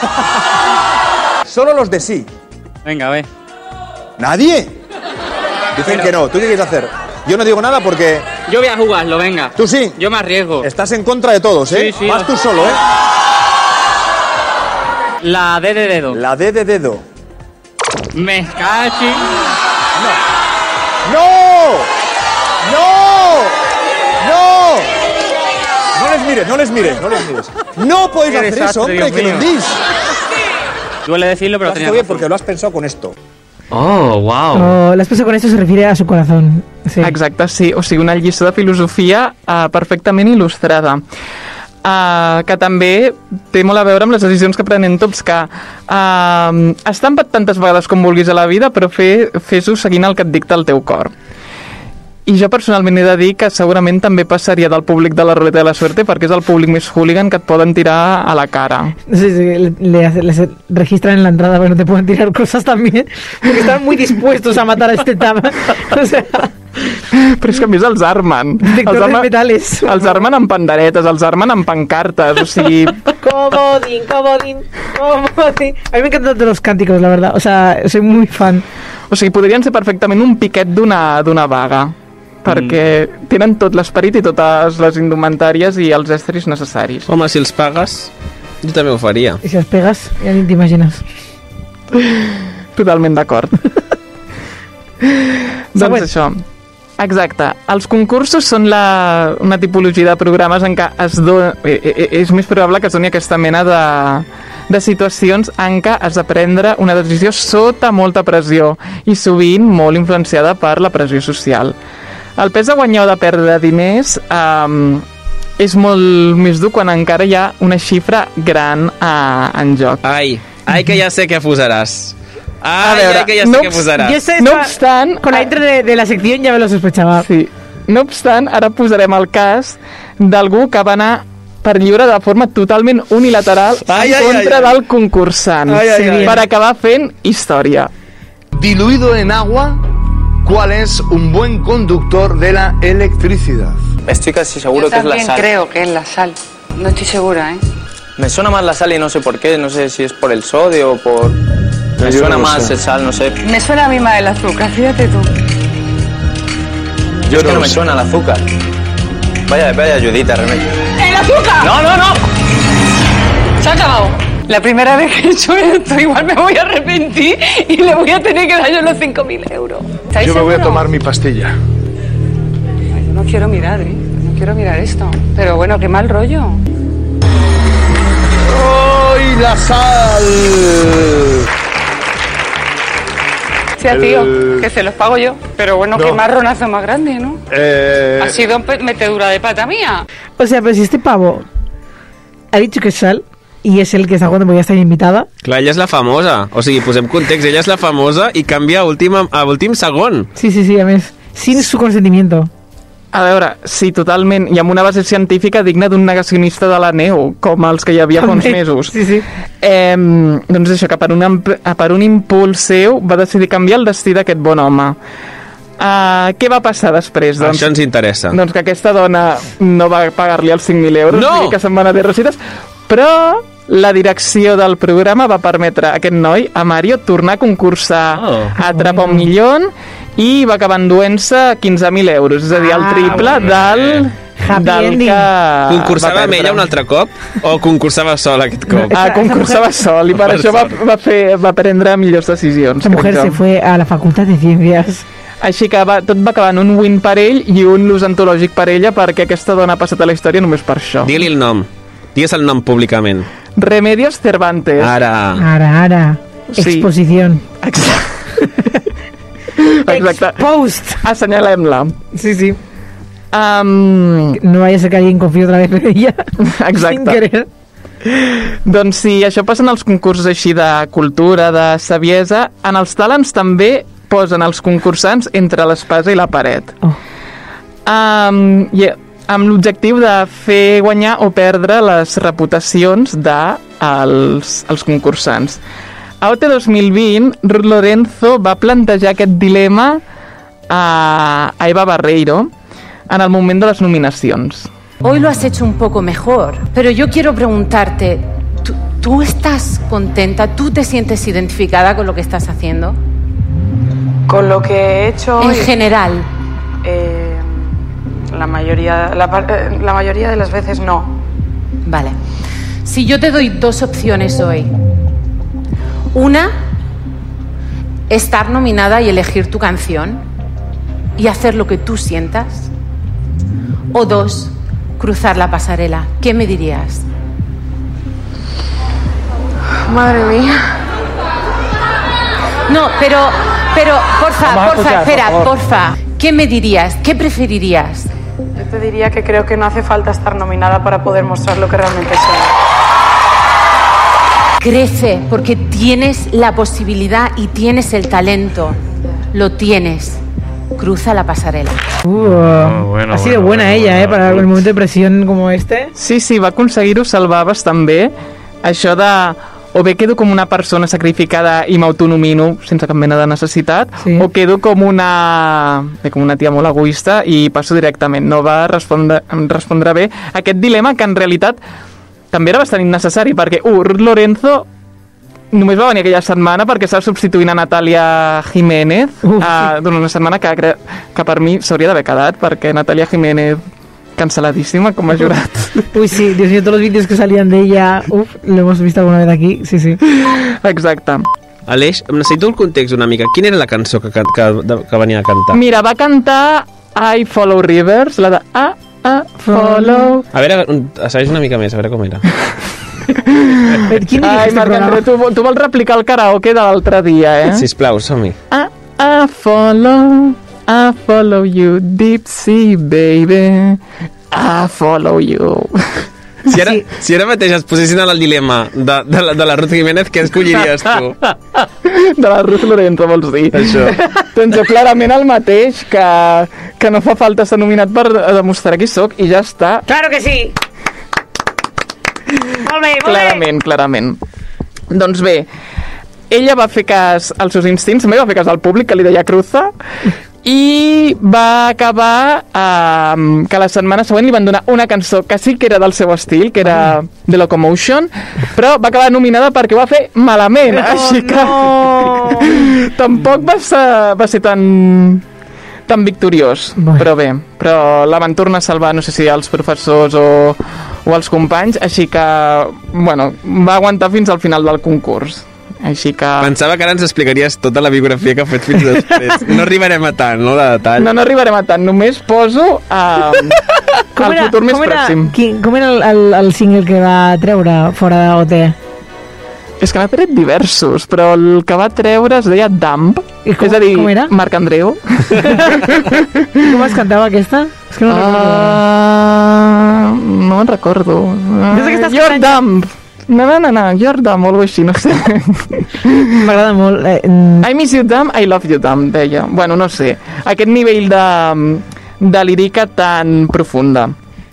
Speaker 7: Solo los de sí.
Speaker 6: Venga, a ver.
Speaker 7: ¿Nadie? Dicen
Speaker 6: Pero-
Speaker 7: que no. ¿Tú qué quieres hacer? Yo no digo nada porque
Speaker 6: Yo voy a jugarlo, venga.
Speaker 7: tú sí.
Speaker 6: Yo me arriesgo.
Speaker 7: Estás en contra de todos, ¿eh?
Speaker 6: Sí, sí.
Speaker 7: Vas tú solo, ¿eh?
Speaker 6: La D de dedo.
Speaker 7: La D de dedo.
Speaker 6: Me cachi.
Speaker 7: ¡No! ¡No! ¡No! No les mires, no les mires, no les mires. No podéis
Speaker 6: Qué
Speaker 7: hacer
Speaker 6: desastre,
Speaker 7: eso, hombre,
Speaker 6: Dios
Speaker 7: que lo
Speaker 6: mío.
Speaker 7: hundís.
Speaker 6: Duele decirlo, pero
Speaker 7: Lo has
Speaker 6: tenía
Speaker 7: hecho bien
Speaker 6: razón.
Speaker 7: porque lo has pensado con esto.
Speaker 2: Oh, wow.
Speaker 1: Oh, la esposa con esto se refiere a su corazón. Sí.
Speaker 4: Exacte, sí. O sigui, una lliçó de filosofia uh, perfectament il·lustrada. Uh, que també té molt a veure amb les decisions que prenem tots, que uh, estampat tantes vegades com vulguis a la vida, però fe, fes-ho seguint el que et dicta el teu cor. I jo personalment he de dir que segurament també passaria del públic de la ruleta de la suerte, perquè és el públic més hooligan que et poden tirar a la cara.
Speaker 1: Sí, sí, le, le- les registran en la entrada para que no te puedan tirar cosas también, porque están muy dispuestos a matar a este tama. O sea,
Speaker 4: Però és que a més els armen.
Speaker 1: Detector
Speaker 4: Els
Speaker 1: de metales.
Speaker 4: els armen amb panderetes, els armen amb pancartes, o sigui...
Speaker 1: comodín, comodín, comodín. A mí me encantan todos los cánticos, la verdad. O sea, soy muy fan.
Speaker 4: O sigui, podrien ser perfectament un piquet d'una d'una vaga, perquè tenen tot l'esperit i totes les indumentàries i els estris necessaris.
Speaker 5: Home, si els pagues... Jo també ho faria.
Speaker 1: I si els pegues, ja ni t'imagines.
Speaker 4: Totalment d'acord. Doncs això. Exacte. Els concursos són la, una tipologia de programes en què es dona, és més probable que es doni aquesta mena de, de situacions en què has de prendre una decisió sota molta pressió i sovint molt influenciada per la pressió social. El pes de guanyar o de perdre diners eh, és molt més dur quan encara hi ha una xifra gran eh, en joc.
Speaker 5: Ai, ai que ja sé què posaràs.
Speaker 4: A
Speaker 5: Ai,
Speaker 4: veure,
Speaker 5: ai, que ja sé
Speaker 4: no
Speaker 5: què posaràs.
Speaker 1: Yo sé,
Speaker 4: No
Speaker 1: esta-
Speaker 4: obstant...
Speaker 1: Con la intro de, de la sección ya me lo sospechaba.
Speaker 4: Sí. No obstant, ara posarem el cas d'algú que va anar per lliure de forma totalment unilateral
Speaker 5: Ai,
Speaker 4: en
Speaker 5: ai,
Speaker 4: contra
Speaker 5: ai, ai.
Speaker 4: del concursant
Speaker 5: Ai, ai,
Speaker 1: ai.
Speaker 4: per acabar fent història.
Speaker 8: Diluido en agua, ¿cuál es un buen conductor de la electricidad?
Speaker 9: Estoy casi seguro
Speaker 10: Yo
Speaker 9: que es la
Speaker 10: también
Speaker 9: sal.
Speaker 10: creo que es la sal. No estoy segura, ¿eh?
Speaker 9: Me suena más la sal y no sé por qué, no sé si es por el sodio o por... Me
Speaker 8: Yo
Speaker 9: suena
Speaker 8: no lo
Speaker 9: más
Speaker 8: sé.
Speaker 9: el sal, no sé.
Speaker 10: Me suena a mí más el azúcar, fíjate tú.
Speaker 9: Yo es que no
Speaker 8: lo
Speaker 9: me
Speaker 8: sé.
Speaker 9: suena el azúcar. Vaya, vaya ayudita, Remey.
Speaker 10: ¡El azúcar!
Speaker 9: No, no, no.
Speaker 10: Se ha acabado. La primera vez que he hecho esto, igual me voy a arrepentir y le voy a tener que dar yo los cinco mil euros. ¿Estáis
Speaker 8: Yo me voy a
Speaker 10: seguros?
Speaker 8: tomar mi pastilla.
Speaker 10: Ay, yo no quiero mirar, ¿eh? No quiero mirar esto. Pero bueno, qué mal rollo.
Speaker 8: ¡Ay, la sal!
Speaker 10: Sí, tío, que se los pago yo. Pero bueno,
Speaker 8: No.
Speaker 10: qué marronazo más grande, ¿no?
Speaker 8: Eh,
Speaker 10: Ha sido pe- metedura de pata mía.
Speaker 1: O sea, pero si este pavo ha dicho que es sal y es el que está jugando porque ya está invitada.
Speaker 5: Clar, ella és la famosa. O sigui, posem context, ella és la famosa i canvia a últim, a últim segon.
Speaker 1: Sí, sí, sí, a més. Sin su consentimiento.
Speaker 4: A veure, sí, totalment, i amb una base científica digna d'un negacionista de la neu, com els que hi havia fa uns
Speaker 1: També.
Speaker 4: mesos.
Speaker 1: Sí, sí.
Speaker 4: Eh, doncs això, que per un, amp- per un impuls seu va decidir canviar el destí d'aquest bon home. Uh, què va passar després? Doncs,
Speaker 5: Això ens interessa.
Speaker 4: doncs que aquesta dona no va pagar-li els cinc mil euros,
Speaker 5: No!
Speaker 4: i que se'n van a dir recetes, però la direcció del programa va permetre a aquest noi, a Mario, tornar a concursar
Speaker 2: Oh.
Speaker 4: a Atrapa un Millón i va acabar enduent-se quinze mil euros, és a dir, el
Speaker 1: Ah,
Speaker 4: triple del,
Speaker 1: Happy
Speaker 4: del
Speaker 1: ending.
Speaker 4: que
Speaker 5: Concursava
Speaker 4: va
Speaker 5: amb
Speaker 4: perdre.
Speaker 5: ella un altre cop o concursava sol aquest cop?
Speaker 4: Ah, concursava sol i per
Speaker 5: Per
Speaker 4: això va,
Speaker 5: sort.
Speaker 4: va, fer, va prendre millors decisions.
Speaker 1: Esa mujer
Speaker 4: crec
Speaker 1: se
Speaker 4: jo.
Speaker 1: fue a la Facultad de Ciencias.
Speaker 4: Així que va, tot va acabar en un win per ell i un lose antològic per ella, perquè aquesta dona ha passat a la història només per això.
Speaker 5: Digue-li el nom. Digues el nom públicament.
Speaker 4: Remedios Cervantes.
Speaker 5: Ara.
Speaker 1: Ara, ara.
Speaker 4: Sí.
Speaker 1: Exposición.
Speaker 4: Exacte.
Speaker 1: Post.
Speaker 4: Assenyalem-la.
Speaker 1: Sí, sí.
Speaker 4: Um,
Speaker 1: No vaya a ser que alguien confíe otra vez en ella.
Speaker 4: Exacte.
Speaker 1: Sin querer.
Speaker 4: doncs sí, això passa en els concursos així de cultura, de saviesa. En els talents també posen els concursants entre l'espasa i la paret.
Speaker 1: Oh.
Speaker 4: Um, i amb l'objectiu de fer guanyar o perdre les reputacions de els, els concursants. A O T dos mil vint, Ruth Lorenzo va plantejar aquest dilema a, a Eva Barreiro en el moment de les nominacions.
Speaker 11: Hoy lo has hecho un poco mejor, pero yo quiero preguntarte, ¿tú, tú estás contenta? ¿Tú te sientes identificada con lo que estás haciendo?
Speaker 10: Con lo que he hecho
Speaker 11: En
Speaker 10: hoy,
Speaker 11: general.
Speaker 10: eh, la, mayoría, la, par- eh, la mayoría de las veces no.
Speaker 11: Vale. Si yo te doy dos opciones hoy. Una, estar nominada y elegir tu canción y hacer lo que tú sientas. O dos, cruzar la pasarela. ¿Qué me dirías?
Speaker 10: Madre mía.
Speaker 11: No, pero, pero, porfa,
Speaker 10: Vamos a
Speaker 11: porfa,
Speaker 10: escuchar, por
Speaker 11: espera,
Speaker 10: favor.
Speaker 11: porfa. ¿Qué me dirías? ¿Qué preferirías?
Speaker 10: Yo te diría que creo que no hace falta estar nominada para poder mostrar lo que realmente soy.
Speaker 11: Crece, porque tienes la posibilidad y tienes el talento. Lo tienes. Cruza la pasarela.
Speaker 1: Uh,
Speaker 4: bueno,
Speaker 1: ha sido
Speaker 4: bueno,
Speaker 1: buena
Speaker 4: bueno,
Speaker 1: ella,
Speaker 4: bueno,
Speaker 1: ¿eh? Para el momento de presión como este.
Speaker 4: Sí, sí, va aconseguir-ho salvar bastant bé. Això de o bé quedo com una persona sacrificada i m'autonomino sense cap mena de necessitat,
Speaker 1: Sí.
Speaker 4: o quedo com una, bé, com una tia molt egoista i passo directament. No va respondre, respondre bé a aquest dilema que en realitat també era bastant innecessari, perquè, uh, Ruth Lorenzo només va venir aquella setmana perquè estava substituint a Natàlia Jiménez uh, durant una setmana que, cre- que per mi s'hauria d'haver quedat, perquè Natàlia Jiménez canceladísima com a jurat.
Speaker 1: Uy, sí, Dios mío, todos los vídeos que salían de ella, uf, lo hemos visto alguna vez aquí, sí, sí.
Speaker 4: Exacte.
Speaker 5: Aleix, necessito el context una mica. Quina era la cançó que, que, que venia a cantar?
Speaker 4: Mira, va cantar I Follow Rivers, la de I, I Follow...
Speaker 5: A veure, assaig una mica més, a veure com era.
Speaker 1: Quin
Speaker 4: Ai, Marc André, tu, tu vols replicar el karaoke de l'altre dia, eh?
Speaker 5: Sisplau, som-hi.
Speaker 4: I, I follow, I follow you, deep sea, baby. I follow you.
Speaker 5: Si ara, si ara mateix es posessin en el dilema de, de, la, de la Ruth Jiménez, què escolliries tu?
Speaker 4: De la Ruth Lorenzo, vols dir?
Speaker 5: Això.
Speaker 4: Doncs jo clarament el mateix, que, que no fa falta ser nominat per demostrar qui sóc i ja està.
Speaker 1: Claro que sí! Molt bé, molt
Speaker 4: clarament, bé. Clarament. Doncs bé, ella va fer cas als seus instints, també va fer cas al públic, que li deia Cruza, i va acabar eh, que la setmana següent li van donar una cançó que sí que era del seu estil, que era The Locomotion, però va acabar nominada perquè ho va fer malament, oh, així que no. Tampoc va ser, va ser tan tan victoriós, bueno. Però bé, però la van tornar a salvar, no sé si els professors o, o els companys, així que, bueno, va aguantar fins al final del concurs. Així que...
Speaker 5: Pensava que ara ens explicaries tota la biografia que ha fet fins després. No arribarem a tant, no, de detall.
Speaker 4: No, no arribarem a tant, només poso uh, el
Speaker 1: era,
Speaker 4: futur més
Speaker 1: com era,
Speaker 4: pròxim.
Speaker 1: Qui, com era el, el, el single que va treure fora de O T?
Speaker 4: És que n'ha tret diversos, però el que va treure es deia Dump,
Speaker 1: I com,
Speaker 4: és a dir,
Speaker 1: com era?
Speaker 4: Marc Andreu.
Speaker 1: Com es cantava aquesta? És que no uh,
Speaker 4: recordo. No me'n recordo. Uh, You're Dump. No, no, no, no, You're Dumb, o alguna així, no sé.
Speaker 1: M'agrada molt. Eh,
Speaker 4: I miss you dumb, I love you dumb, deia. Bueno, no sé. Aquest nivell de, de lírica tan profunda.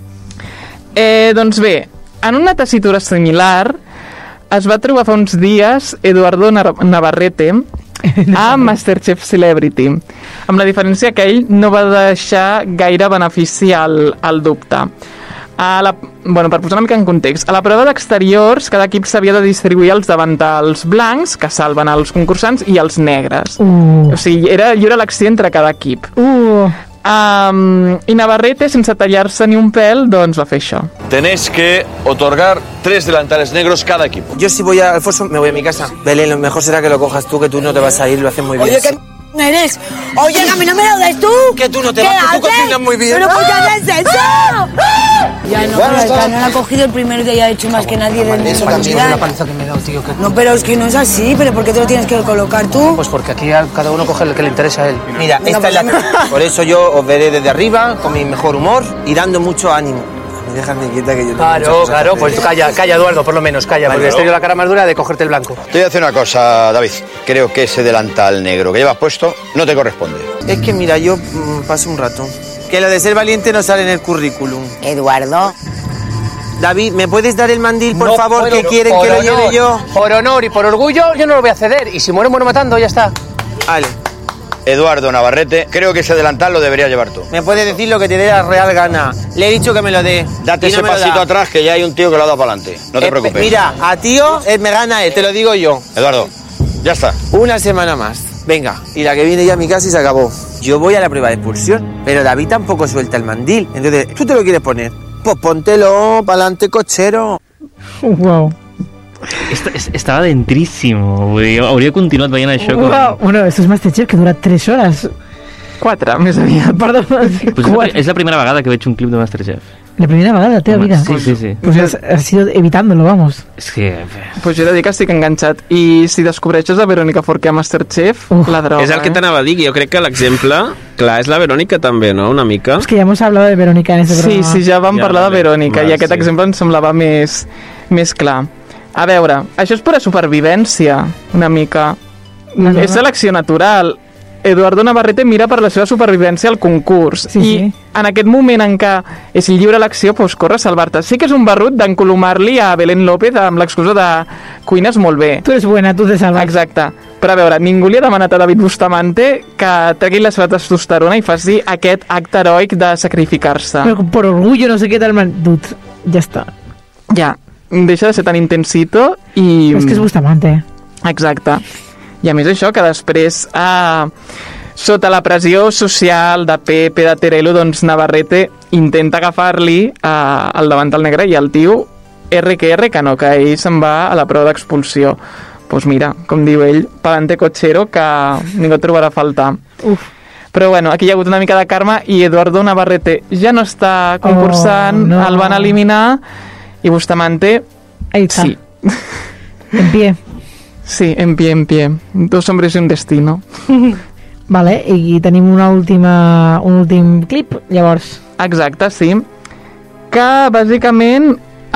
Speaker 4: Eh, doncs bé, en una tessitura similar es va trobar fa uns dies Eduardo Navarrete a Masterchef Celebrity, amb la diferència que ell no va deixar gaire benefici al, al dubte. A la, bueno, per posar una mica en context, a la prova d'exteriors cada equip s'havia de distribuir els davantals blancs, que salven els concursants, i els negres.
Speaker 1: Uh.
Speaker 4: O sigui, era lliure elecció entre cada equip.
Speaker 1: Uh.
Speaker 4: Um, I Navarrete, sense tallar-se ni un pèl, doncs va fer això.
Speaker 12: Tenéis que otorgar tres delantales negros cada equipo.
Speaker 13: Yo si voy a Alfonso me voy a mi casa. Belén, lo mejor será que lo cojas tú, que tú no te vas a ir, lo haces muy bien.
Speaker 14: Oye, ¿qué eres? Oye, que a mí no me lo des tú.
Speaker 13: Que tú no te
Speaker 14: ¿Qué
Speaker 13: vas, que tú
Speaker 14: haces?
Speaker 13: cocinas muy bien.
Speaker 14: ¿Pero por qué haces eso? Ya no,
Speaker 13: Bueno,
Speaker 14: pero
Speaker 13: está-
Speaker 14: no la ha cogido el primero día y ha hecho más que nadie de
Speaker 13: Eso
Speaker 14: su
Speaker 13: también
Speaker 14: cantidad.
Speaker 13: es una paliza que me he dado, tío. que-
Speaker 14: No, pero es que no es así. ¿Pero por qué te lo tienes que colocar tú?
Speaker 13: Pues porque aquí a- cada uno coge el que le interesa a él. Mira,
Speaker 14: No,
Speaker 13: esta es la...
Speaker 14: pues
Speaker 13: Por eso yo os veré desde arriba, con mi mejor humor y dando mucho ánimo. Déjame quieta que yo tengo muchas
Speaker 15: Claro,
Speaker 13: cosas
Speaker 15: claro,
Speaker 13: que
Speaker 15: pues
Speaker 13: hacer.
Speaker 15: calla, calla, Eduardo, por lo menos, calla,
Speaker 13: Vale,
Speaker 15: porque
Speaker 13: ¿no?
Speaker 15: he tenido la cara más dura de cogerte el blanco.
Speaker 16: Te voy a decir una cosa, David. Creo que ese delantal negro que llevas puesto no te corresponde.
Speaker 13: Es que mira, yo mm, paso un rato. Que lo de ser valiente no sale en el currículum.
Speaker 14: Eduardo.
Speaker 13: David, ¿me puedes dar el mandil, por
Speaker 15: No
Speaker 13: favor,
Speaker 15: puedo,
Speaker 13: que
Speaker 15: no,
Speaker 13: quieren
Speaker 15: por
Speaker 13: que lo
Speaker 15: honor,
Speaker 13: lleve yo?
Speaker 15: Por honor y por orgullo, yo no lo voy a ceder. Y si muero, muero matando, ya está.
Speaker 13: Vale.
Speaker 16: Eduardo Navarrete, creo que ese delantal lo deberías llevar tú.
Speaker 13: Me puedes decir lo que te dé la real gana. Le he dicho que me lo dé.
Speaker 16: Date
Speaker 13: Y no
Speaker 16: ese
Speaker 13: me lo
Speaker 16: pasito
Speaker 13: da.
Speaker 16: atrás que ya hay un tío que lo ha dado para adelante. No te
Speaker 13: Eh,
Speaker 16: preocupes.
Speaker 13: Mira, a tío eh, me gana él, te lo digo yo.
Speaker 16: Eduardo, ya está.
Speaker 13: Una semana más. Venga, y la que viene ya a mi casa y se acabó. Yo voy a la prueba de expulsión, pero David tampoco suelta el mandil. Entonces, ¿tú te lo quieres poner? Pues póntelo, pa'lante, cochero.
Speaker 1: Wow.
Speaker 2: Est est estava dentríssim. Vull dir, hauria continuat veient això com...
Speaker 1: Wow. Bueno, esto es Masterchef, que dura tres horas.
Speaker 4: Quatre, més aviat.
Speaker 1: Perdó.
Speaker 2: Pues és, la, és la primera vegada que veig un clip de Masterchef.
Speaker 1: La primera vegada de la teva
Speaker 2: Home,
Speaker 1: vida.
Speaker 2: sí, sí, sí.
Speaker 1: Pues has, has ido evitándolo, vamos.
Speaker 2: És que...
Speaker 4: Pues jo he de dir que estic enganxat. I si descobreixes a Verònica Forqué a Masterchef, uh, la droga,
Speaker 5: És el que
Speaker 4: eh?
Speaker 5: t'anava a dir, que jo crec que l'exemple, clar, és la Verònica també, no?, una mica.
Speaker 1: Es que ya hemos hablado de Verónica en este
Speaker 4: Sí,
Speaker 1: programa.
Speaker 4: sí, ja vam
Speaker 5: Ja,
Speaker 4: parlar
Speaker 5: vale.
Speaker 4: de Verònica
Speaker 5: Val,
Speaker 4: i aquest
Speaker 5: sí.
Speaker 4: exemple em semblava més, més clar. A veure, això és pura supervivència, una mica.
Speaker 1: No, no,
Speaker 4: és
Speaker 1: no.
Speaker 4: selecció natural. Eduardo Navarrete mira per la seva supervivència al concurs
Speaker 1: Sí,
Speaker 4: i
Speaker 1: sí.
Speaker 4: en aquest moment en què és lliure elecció, doncs corre a salvar-te. Sí que és un barrut d'encolomar-li a Belén López amb l'excusa de cuines molt bé.
Speaker 1: Tu eres buena, tu te salvas.
Speaker 4: Exacte. Però a veure, ningú li ha demanat a David Bustamante que tregui la seva testosterona i faci aquest acte heroic de sacrificar-se.
Speaker 1: Pero por orgullo, no sé qué tal, man. Dude, ya está.
Speaker 4: Ja, deixa de ser tan intensito i...
Speaker 1: Es que es Bustamante.
Speaker 4: Exacte. I a més això, que després eh, sota la pressió social de Pepe, de Terelu, doncs Navarrete intenta agafar-li eh, al davantal negre i el tio R que R que no, que ell se'n va a la prova d'expulsió. Doncs pues mira, com diu ell, palante cochero, que ningú et trobarà a faltar. Uf. Però bueno, aquí hi ha hagut una mica de karma i Eduardo Navarrete ja no està concursant, oh, no. El van eliminar i Bustamante, sí.
Speaker 1: En pie.
Speaker 4: Sí, en pie, en pie. Dos hombres y un destino.
Speaker 1: Vale, i tenim una última, un últim clip, llavors.
Speaker 4: Exacte, sí. Que, bàsicament,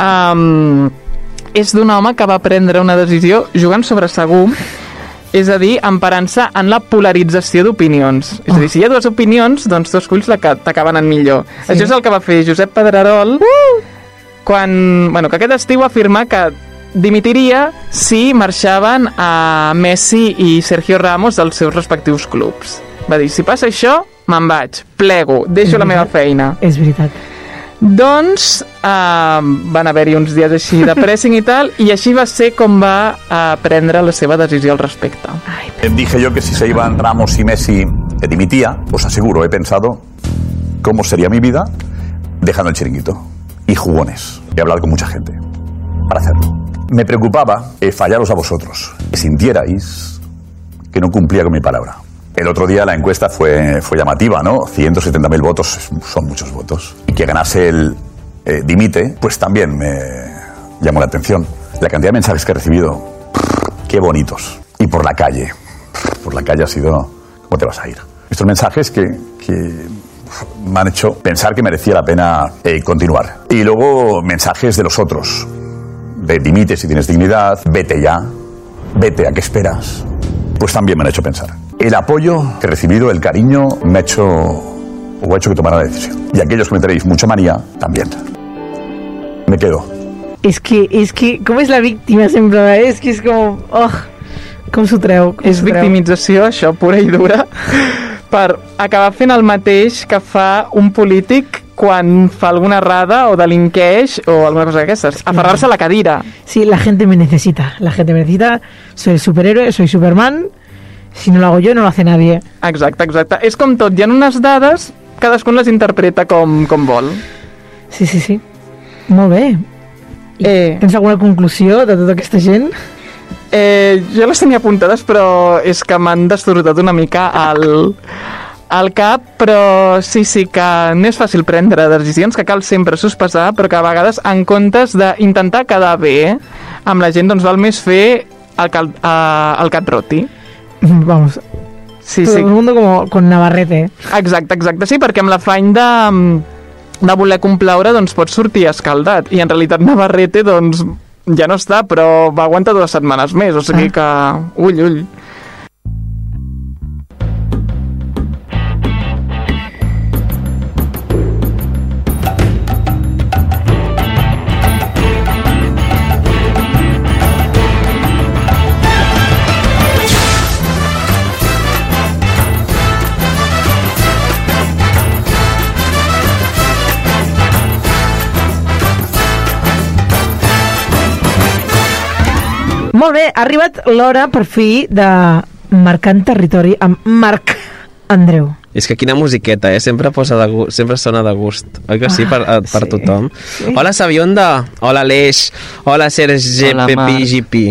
Speaker 4: um, és d'un home que va prendre una decisió jugant sobre segur, és a dir, emparant-se en la polarització d'opinions. És a dir, si hi ha dues opinions, doncs tu esculls la que t'acaben en millor. Sí. Això és el que va fer Josep Pedrerol uh! quan, bueno, que aquest estiu va afirmar que dimitiria si marxaven a Messi i Sergio Ramos dels seus respectius clubs. Va dir, si passa això, me'n vaig, plego, deixo la meva feina.
Speaker 1: És veritat.
Speaker 4: Doncs eh, van haver-hi uns dies així de pressing i tal, i així va ser com va eh, prendre la seva decisió al respecte.
Speaker 17: Ay, Dije yo que si se iban Ramos y Messi eh, dimitía, os aseguro, he pensado cómo sería mi vida dejando el chiringuito. Y jugones. He hablado con mucha gente para hacerlo. Me preocupaba eh, fallaros a vosotros, que sintierais que no cumplía con mi palabra. El otro día la encuesta fue, fue llamativa, ¿no? ciento setenta mil votos son muchos votos. Y que ganase el eh, dimite, pues también me llamó la atención. La cantidad de mensajes que he recibido, qué bonitos. Y por la calle, por la calle ha sido, ¿cómo te vas a ir? Estos mensajes que, que me han hecho pensar que merecía la pena eh, continuar. Y luego mensajes de los otros. De dimite si tienes dignidad, vete ya, vete, ¿a qué esperas? Pues también me han hecho pensar. El apoyo que he recibido, el cariño, me ha hecho, o ha hecho que tomara la decisión. Y aquellos que me tenéis mucha manía, también. Me quedo.
Speaker 1: És que, és que, com és la víctima sempre, eh? És que és com, oh, com s'ho treu? Com
Speaker 4: és victimització, això, pura i dura, per acabar fent el mateix que fa un polític quan fa alguna errada o delinqueix o alguna cosa d'aquestes, aferrar-se a la cadira.
Speaker 1: Sí, la gente me necesita, la gente me necesita, soy el superhéroe, soy Superman, si no lo hago yo no lo hace nadie.
Speaker 4: Exacte, exacte. És com tot, hi ha unes dades, cadascun les interpreta com, com vol.
Speaker 1: Sí, sí, sí. Molt bé. Eh. Tens alguna conclusió de tota aquesta gent?
Speaker 4: Eh, jo les tenia apuntades, però és que m'han destorrotat una mica al, al cap, però sí, sí, que no és fàcil prendre decisions, que cal sempre sospesar, però que a vegades, en comptes d'intentar quedar bé amb la gent, doncs val més fer el, cal, uh, el cat roti.
Speaker 1: Vamos,
Speaker 4: sí,
Speaker 1: todo
Speaker 4: sí.
Speaker 1: el mundo como con Navarrete.
Speaker 4: Exacte, exacte, sí, perquè amb l'afany de, de voler complaure doncs pots sortir escaldat, i en realitat Navarrete doncs ja no està, però va aguantar dues setmanes més, o sigui que ull, ull.
Speaker 1: Molt bé, ha arribat l'hora, per fi, de Marcant Territori amb Marc Andreu.
Speaker 5: És que quina musiqueta, eh? Sempre, posa de gust, sempre sona de gust. Oi que sí, per, per sí. tothom? Sí. Hola, Sabionda. Hola, Aleix. Hola, Sergi P P G P.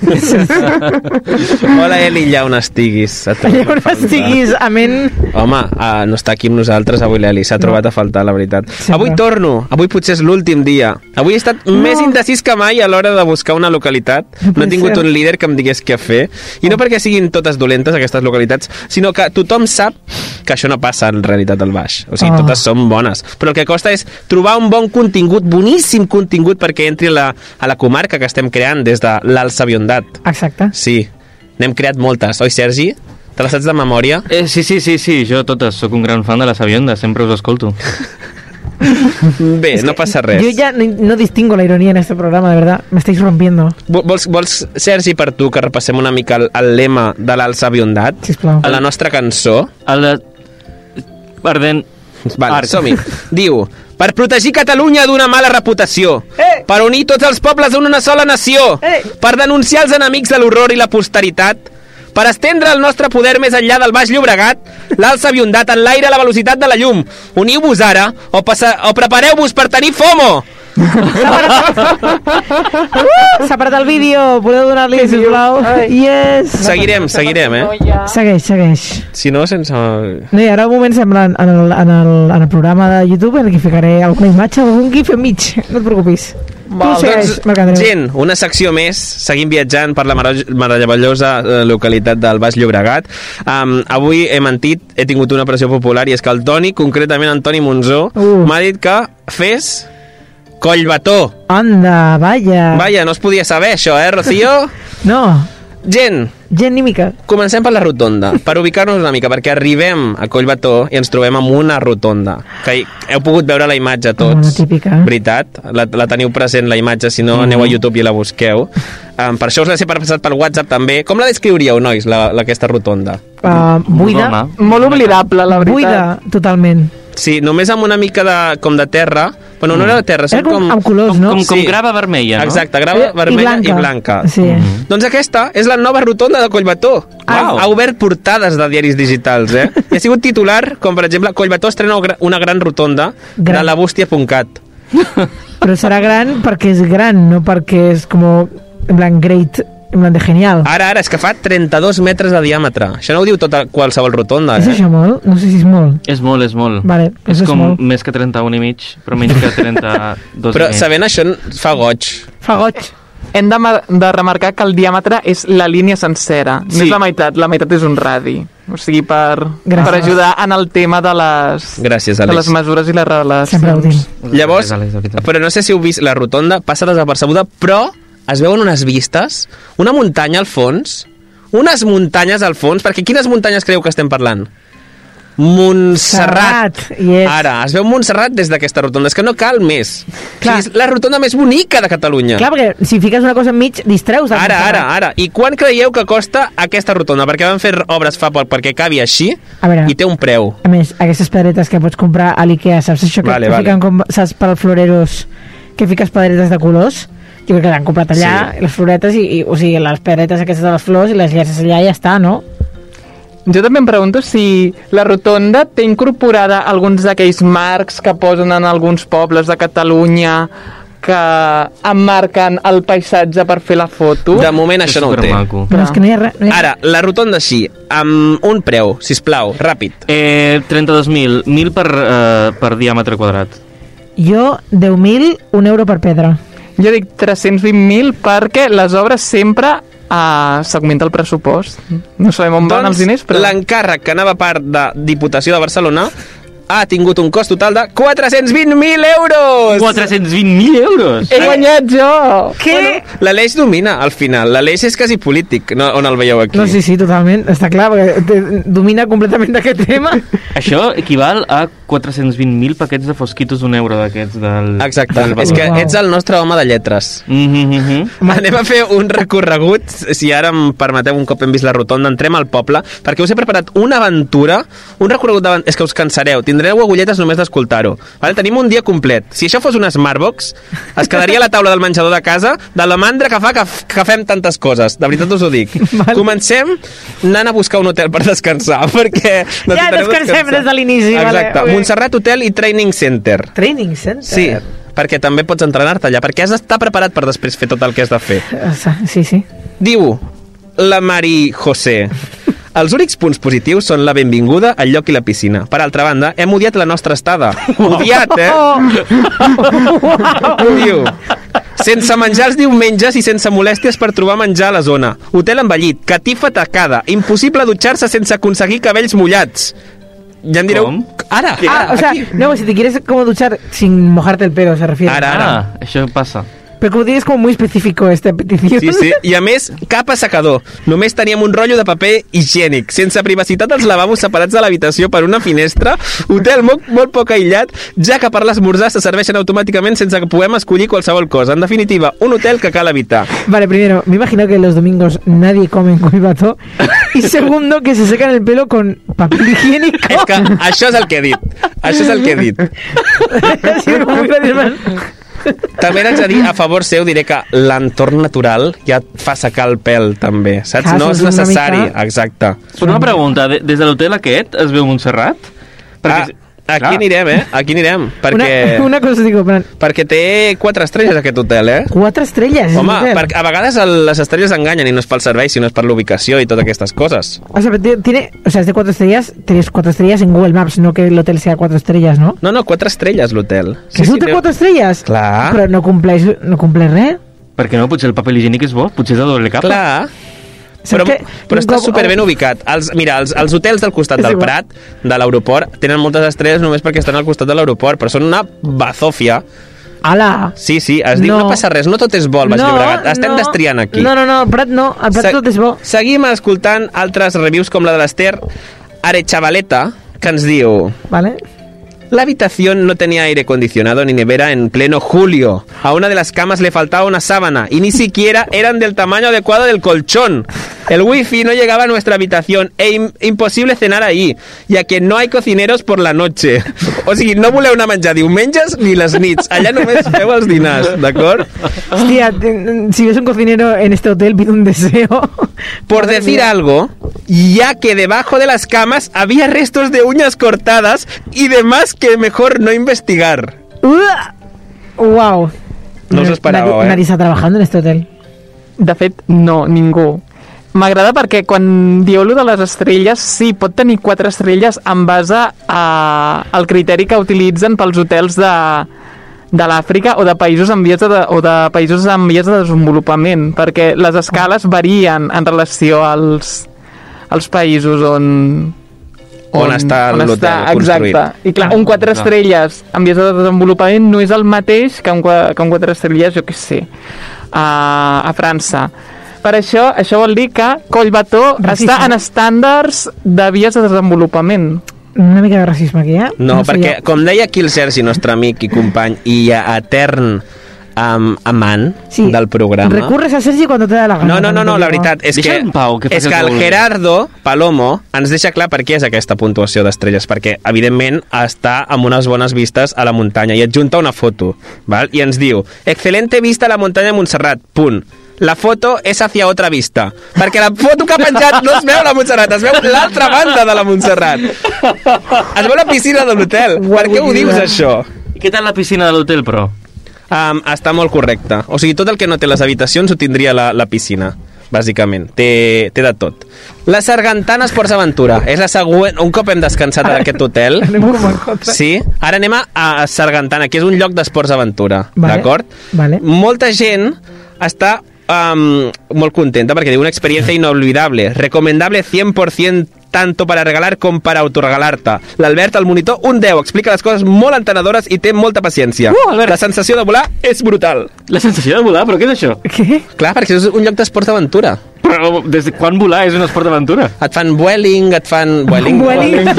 Speaker 5: Hola, Eli, allà on estiguis.
Speaker 1: Allà on estiguis, amén.
Speaker 5: Home, uh, no està aquí amb nosaltres avui l'Eli, s'ha trobat no. a faltar, la veritat. Sempre. Avui torno, avui potser és l'últim dia. Avui he estat no. més indecís que mai a l'hora de buscar una localitat. No, no he tingut ser. un líder que em digués què fer. I no perquè siguin totes dolentes, aquestes localitats, sinó que tothom sap que això no passa en realitat al baix. O sigui, oh. totes són bones. Però el que costa és trobar un bon contingut, boníssim contingut, perquè entri a la, a la comarca que estem creant des de l'Alt Sabiondat.
Speaker 1: Exacte.
Speaker 5: Sí. N'hem creat moltes. Oi, Sergi? Te les saps de memòria?
Speaker 2: Eh, sí, sí, sí, sí, jo totes. Soc un gran fan de la Sabionda, sempre us escolto.
Speaker 5: Bé, es no passa res.
Speaker 1: Yo ya no, no distingo la ironía en este programa, de verdad. Me estáis rompiendo.
Speaker 5: Vols, vols Sergi, per tu, que repassem una mica el, el lema de l'Alt Sabiondat?
Speaker 1: Sisplau.
Speaker 5: A la nostra cançó?
Speaker 2: El de... Ardent.
Speaker 5: Vale, som-hi. Diu: per protegir Catalunya d'una mala reputació,
Speaker 1: eh!
Speaker 5: per unir tots els pobles en una sola nació,
Speaker 1: eh!
Speaker 5: per denunciar els enemics de l'horror i la posteritat, per estendre el nostre poder més enllà del Baix Llobregat, l'alça aviondat en l'aire a la velocitat de la llum. Uniu-vos ara o, passa, o prepareu-vos per tenir FOMO.
Speaker 1: S'ha parat el vídeo, podeu donar-li, sisplau. Yes.
Speaker 5: Seguirem, seguirem, eh?
Speaker 1: Segueix, segueix.
Speaker 5: Si no, sense...
Speaker 1: No, hi haurà un moment semblant en el, en el, en el programa de YouTube en què ficaré alguna imatge o algun gif enmig, no et preocupis. Tu segueix, Marc Andreu.
Speaker 5: Gent, una secció més, seguim viatjant per la meravellosa eh, localitat del Baix Llobregat. Um, avui he mentit, he tingut una pressió popular i és que el Toni, concretament en Toni Monzó, uh. m'ha dit que fes Collbató.
Speaker 1: Anda, vaya.
Speaker 5: Vaya, no es podia saber això, eh, Rocío?
Speaker 1: No.
Speaker 5: Gent.
Speaker 1: Gent ni mica.
Speaker 5: Comencem per la rotonda, per ubicar-nos una mica, perquè arribem a Collbató i ens trobem amb una rotonda, que heu pogut veure la imatge tots.
Speaker 1: Una típica.
Speaker 5: Veritat, la, la teniu present, la imatge, si no mm-hmm. aneu a YouTube i la busqueu. Um, per això us l'he passat per WhatsApp també. Com la descriuríeu, nois, la, la, aquesta rotonda?
Speaker 1: Uh, buida.
Speaker 4: Molt oblidable, la veritat.
Speaker 1: Buida, totalment.
Speaker 5: Sí, només amb una mica de, com de terra. Bueno, no era de terra,
Speaker 1: era com, com, amb colors,
Speaker 2: com,
Speaker 1: no?
Speaker 2: Com, com
Speaker 5: sí.
Speaker 2: grava vermella, no?
Speaker 5: Exacte, grava vermella i blanca. I blanca.
Speaker 1: Sí.
Speaker 5: Mm-hmm. Doncs aquesta és la nova rotonda de Collbató.
Speaker 1: Wow.
Speaker 5: Ha obert portades de diaris digitals, eh? I ha sigut titular, com per exemple, Collbató estrena una gran rotonda gran. de la bústia punt cat.
Speaker 1: Però serà gran perquè és gran, no perquè és com en plan great, en plan de genial.
Speaker 5: Ara, ara, és que fa trenta-dos metres de diàmetre. Això no ho diu tota qualsevol rotonda, eh?
Speaker 1: És això molt? No sé si és molt.
Speaker 2: És molt, és molt.
Speaker 1: Vale,
Speaker 2: és, és com
Speaker 1: molt.
Speaker 2: més que trenta-un i mig, però menys que trenta-dos
Speaker 5: però
Speaker 2: i mig.
Speaker 5: sabent això fa goig.
Speaker 1: Fa goig.
Speaker 4: Hem de, de remarcar que el diàmetre és la línia sencera. No sí. és la meitat, la meitat és un radi. O sigui, per, per ajudar en el tema de les,
Speaker 5: Gràcies,
Speaker 4: de les mesures i les relacions.
Speaker 1: Sempre útil.
Speaker 5: Llavors, però no sé si heu vist, la rotonda passa desapercebuda, però es veuen unes vistes, una muntanya al fons, unes muntanyes al fons, perquè quines muntanyes creieu que estem parlant? Montserrat.
Speaker 1: Yes.
Speaker 5: Ara, es veu Montserrat des d'aquesta rotonda, és que no cal més. Clar. O sigui, és la rotonda més bonica de Catalunya.
Speaker 1: Clar, perquè si fiques una cosa enmig, distreus.
Speaker 5: Ara, ara, ara. I quan creieu que costa aquesta rotonda? Perquè van fer obres fa poc perquè cabi així i té un preu.
Speaker 1: A més, aquestes pedretes que pots comprar a l'Ikea, saps això que
Speaker 5: vale, vale.
Speaker 1: fiquen com, saps, per als floreros, que fiques pedretes de colors? Jo crec que l'han comprat allà, sí. les floretes, i, i, o sigui, les pedretes aquestes de les flors, i les llences allà i ja està, no?
Speaker 4: Jo també em pregunto si la rotonda té incorporada alguns d'aquells marcs que posen en alguns pobles de Catalunya que emmarquen el paisatge per fer la foto.
Speaker 5: De moment això no ho té.
Speaker 1: Però és que no hi ha res. No hi ha...
Speaker 5: Ara, la rotonda així, amb un preu, sisplau, ràpid.
Speaker 2: Eh, trenta-dos mil, mil per, eh, per diàmetre quadrat.
Speaker 1: Jo, deu mil, un euro per pedra.
Speaker 4: Jo dic tres-cents vint mil perquè les obres sempre uh, s'augmenta el pressupost. No sabem on
Speaker 5: doncs,
Speaker 4: van els diners, però...
Speaker 5: l'encàrrec que anava a part de Diputació de Barcelona ha tingut un cost total de quatre-cents vint mil euros!
Speaker 2: quatre-cents vint mil euros?
Speaker 4: He guanyat jo!
Speaker 1: Què?
Speaker 5: Bueno, l'Aleix domina, al final. L'Aleix és quasi polític, no, on el veieu aquí.
Speaker 1: No, sí, sí, totalment. Està clar, perquè domina completament d'aquest tema.
Speaker 2: Això equival a quatre-cents vint mil paquets de fosquitos d'un euro d'aquests del...
Speaker 5: Exacte,
Speaker 2: del
Speaker 5: és que ets el nostre home de lletres.
Speaker 2: Mm-hmm.
Speaker 5: Anem a fer un recorregut, si ara em permeteu, un cop hem vist la rotonda, entrem al poble, perquè us he preparat una aventura, un recorregut davant... És que us cansareu, tindreu agulletes només d'escoltar-ho. Vale? Tenim un dia complet. Si això fos una Smartbox, es quedaria a la taula del menjador de casa de la mandra que fa que, que fem tantes coses. De veritat us ho dic. Vale. Comencem anant a buscar un hotel per descansar, perquè...
Speaker 1: Ja descansem des de l'inici.
Speaker 5: Exacte. Vale. Montserrat Hotel i Training Center.
Speaker 1: Training Center?
Speaker 5: Sí, perquè també pots entrenar-te allà, perquè has d'estar preparat per després fer tot el que has de fer.
Speaker 1: Sí, sí.
Speaker 5: Diu la Mari José: els únics punts positius són la benvinguda, el lloc i la piscina. Per altra banda, hem odiat la nostra estada. Odiat, eh? Diu: sense menjar els diumenges i sense molèsties per trobar menjar a la zona. Hotel envellit, catifa tacada, impossible dutxar-se sense aconseguir cabells mullats. Ja em direu...
Speaker 2: Com?
Speaker 5: Ara,
Speaker 1: ah,
Speaker 5: ara,
Speaker 1: o sea,
Speaker 5: aquí.
Speaker 1: no, si te quieres como duchar sin mojarte el pelo, se refiere.
Speaker 5: Ara, ara.
Speaker 2: Ah, això passa.
Speaker 1: Pero como tienes como muy específico esta petición.
Speaker 5: Sí, sí, i a més, cap assecador. Només teníem un rotllo de paper higiènic, sense privacitat als lavabos separats de l'habitació per una finestra, hotel molt, molt poc aïllat, ja que per l'esmorzar se serveixen automàticament sense que puguem escollir qualsevol cosa. En definitiva, un hotel que cal evitar.
Speaker 1: Vale, primero, me imagino que los domingos nadie come en Collbató, y segundo, que se secan el pelo con papel higiénico.
Speaker 5: És que això és el que he dit. Això és el que he dit.
Speaker 1: Sí, muy gracioso.
Speaker 5: També haig de dir, a favor seu, diré que l'entorn natural ja et fa secar el pèl, també, saps?
Speaker 1: Clar,
Speaker 5: no és
Speaker 1: és una
Speaker 5: necessari,
Speaker 1: mica-
Speaker 5: exacte.
Speaker 2: Però una pregunta, de- des de l'hotel aquest es veu Montserrat? Perquè,
Speaker 5: Ah, aquí
Speaker 2: clar.
Speaker 5: anirem, eh? Aquí anirem, perquè...
Speaker 1: Una, una cosa dic, però...
Speaker 5: Perquè té quatre estrelles aquest hotel, eh?
Speaker 1: Quatre estrelles?
Speaker 5: Home,
Speaker 1: és un hotel.
Speaker 5: per, a vegades el, les estrelles enganyen i no és pel servei, sinó és per l'ubicació i totes aquestes coses.
Speaker 1: O sea, pero tiene, o sea, es de cuatro estrellas, tienes cuatro estrellas en Google Maps, no que el hotel sea cuatro estrellas, ¿no?
Speaker 5: No, no, quatre estrelles l'hotel.
Speaker 1: ¿Que es un hotel cuatro estrellas?
Speaker 5: Clar.
Speaker 1: Però no compleix, no compleix res.
Speaker 2: Perquè no, potser el paper higiènic és bo, potser és de doble capa.
Speaker 5: Clar. Però,
Speaker 1: que
Speaker 5: però
Speaker 1: un
Speaker 5: està
Speaker 1: cop-
Speaker 5: superben ubicat. Els, mira, els, els hotels del costat
Speaker 1: És
Speaker 5: del
Speaker 1: igual.
Speaker 5: Prat, de l'aeroport, tenen moltes estrelles només perquè estan al costat de l'aeroport, però són una bazòfia.
Speaker 1: Ala!
Speaker 5: Sí, sí, es diu,
Speaker 1: No.
Speaker 5: no passa res, no tot és bo al Baix Llobregat, estem
Speaker 1: no,
Speaker 5: destriant aquí.
Speaker 1: No, no, no, el Prat no, el Prat
Speaker 5: Se-
Speaker 1: tot és bo.
Speaker 5: Seguim escoltant altres reviews com la de l'Ester Arechavaleta, que ens diu...
Speaker 1: Vale.
Speaker 5: La habitación no tenía aire acondicionado ni nevera en pleno julio. A una de las camas le faltaba una sábana y ni siquiera eran del tamaño adecuado del colchón. El wifi no llegaba a nuestra habitación e im imposible cenar ahí, ya que no hay cocineros por la noche. O sigui, no voleu anar a menjar diumenges ni les nits. Allà només feu els dinars, d'acord?
Speaker 1: Hostia, te- si ves un cocinero en este hotel, pido un deseo.
Speaker 5: Por decir algo, ya que debajo de las camas había restos de uñas cortadas y demás que mejor no investigar.
Speaker 1: Wow.
Speaker 5: No us esperàveu, eh?
Speaker 1: Nadie está trabajando en este hotel.
Speaker 4: De fet, no, ningú. M'agrada perquè quan dieu lo de les estrelles, sí, pot tenir quatre estrelles en base a, al criteri que utilitzen pels hotels de, de l'Àfrica o de països en vies de, o de països en vies de desenvolupament, perquè les escales varien en relació als, als països on,
Speaker 5: On està l'hotel construït.
Speaker 4: Exacte. I clar, un quatre
Speaker 5: Clar.
Speaker 4: estrelles en vies de desenvolupament no és el mateix que un, qua- que un quatre estrelles, jo què sé, a, a França. Per això, això vol dir que Collbató
Speaker 1: Racisme.
Speaker 4: està en estàndards de vies de desenvolupament.
Speaker 1: Una mica de racisme aquí, eh?
Speaker 5: No,
Speaker 1: sé
Speaker 5: perquè,
Speaker 1: jo.
Speaker 5: com deia aquí el Sergi, nostre amic i company, i etern um, amant
Speaker 1: Sí.
Speaker 5: del programa...
Speaker 1: Recurres a Sergi cuando te da la gana.
Speaker 5: No, no, no, no,
Speaker 1: Cuando
Speaker 5: la
Speaker 1: te digo-
Speaker 5: veritat és que,
Speaker 2: Deixa'l en pau, que
Speaker 5: és
Speaker 2: faci
Speaker 5: que
Speaker 2: el
Speaker 5: el
Speaker 2: que vulgui.
Speaker 5: Gerardo Palomo ens deixa clar per què és aquesta puntuació d'estrelles, perquè, evidentment, està amb unes bones vistes a la muntanya i adjunta una foto, val? I ens diu, excelente vista a la muntanya de Montserrat, punt. La foto és hacia otra vista, perquè la foto que ha penjat no es veu la Montserrat, es veu l'altra banda de la Montserrat. Es veu la piscina de l'hotel. Per què ho dius, això?
Speaker 2: I què tal la piscina de l'hotel, però?
Speaker 5: Um, està molt correcte. O sigui, tot el que no té les habitacions ho tindria la, la piscina, bàsicament. Té, té de tot. La Sargantana Esports Aventura. És la següent... Un cop hem descansat en aquest hotel... Sí, ara anem a, a Sargantana, que és un lloc d'esports aventura.
Speaker 1: Vale.
Speaker 5: D'acord?
Speaker 1: Vale.
Speaker 5: Molta gent està um, molt contenta perquè diu una experiencia inolvidable, recomendable cien por ciento tanto para regalar com para autorregalar-te. L'Albert, al monitor, un deu, explica les coses molt entenedores i té molta paciència.
Speaker 2: Uh, Albert.
Speaker 5: La sensació de volar és brutal.
Speaker 2: La sensació de volar? Però què és això?
Speaker 1: Què?
Speaker 5: Clar, perquè és un lloc d'esports d'aventura.
Speaker 2: Però des de quan volar és un esport d'aventura?
Speaker 5: Et fan vueling, et fan... Vueling?
Speaker 1: Vueling.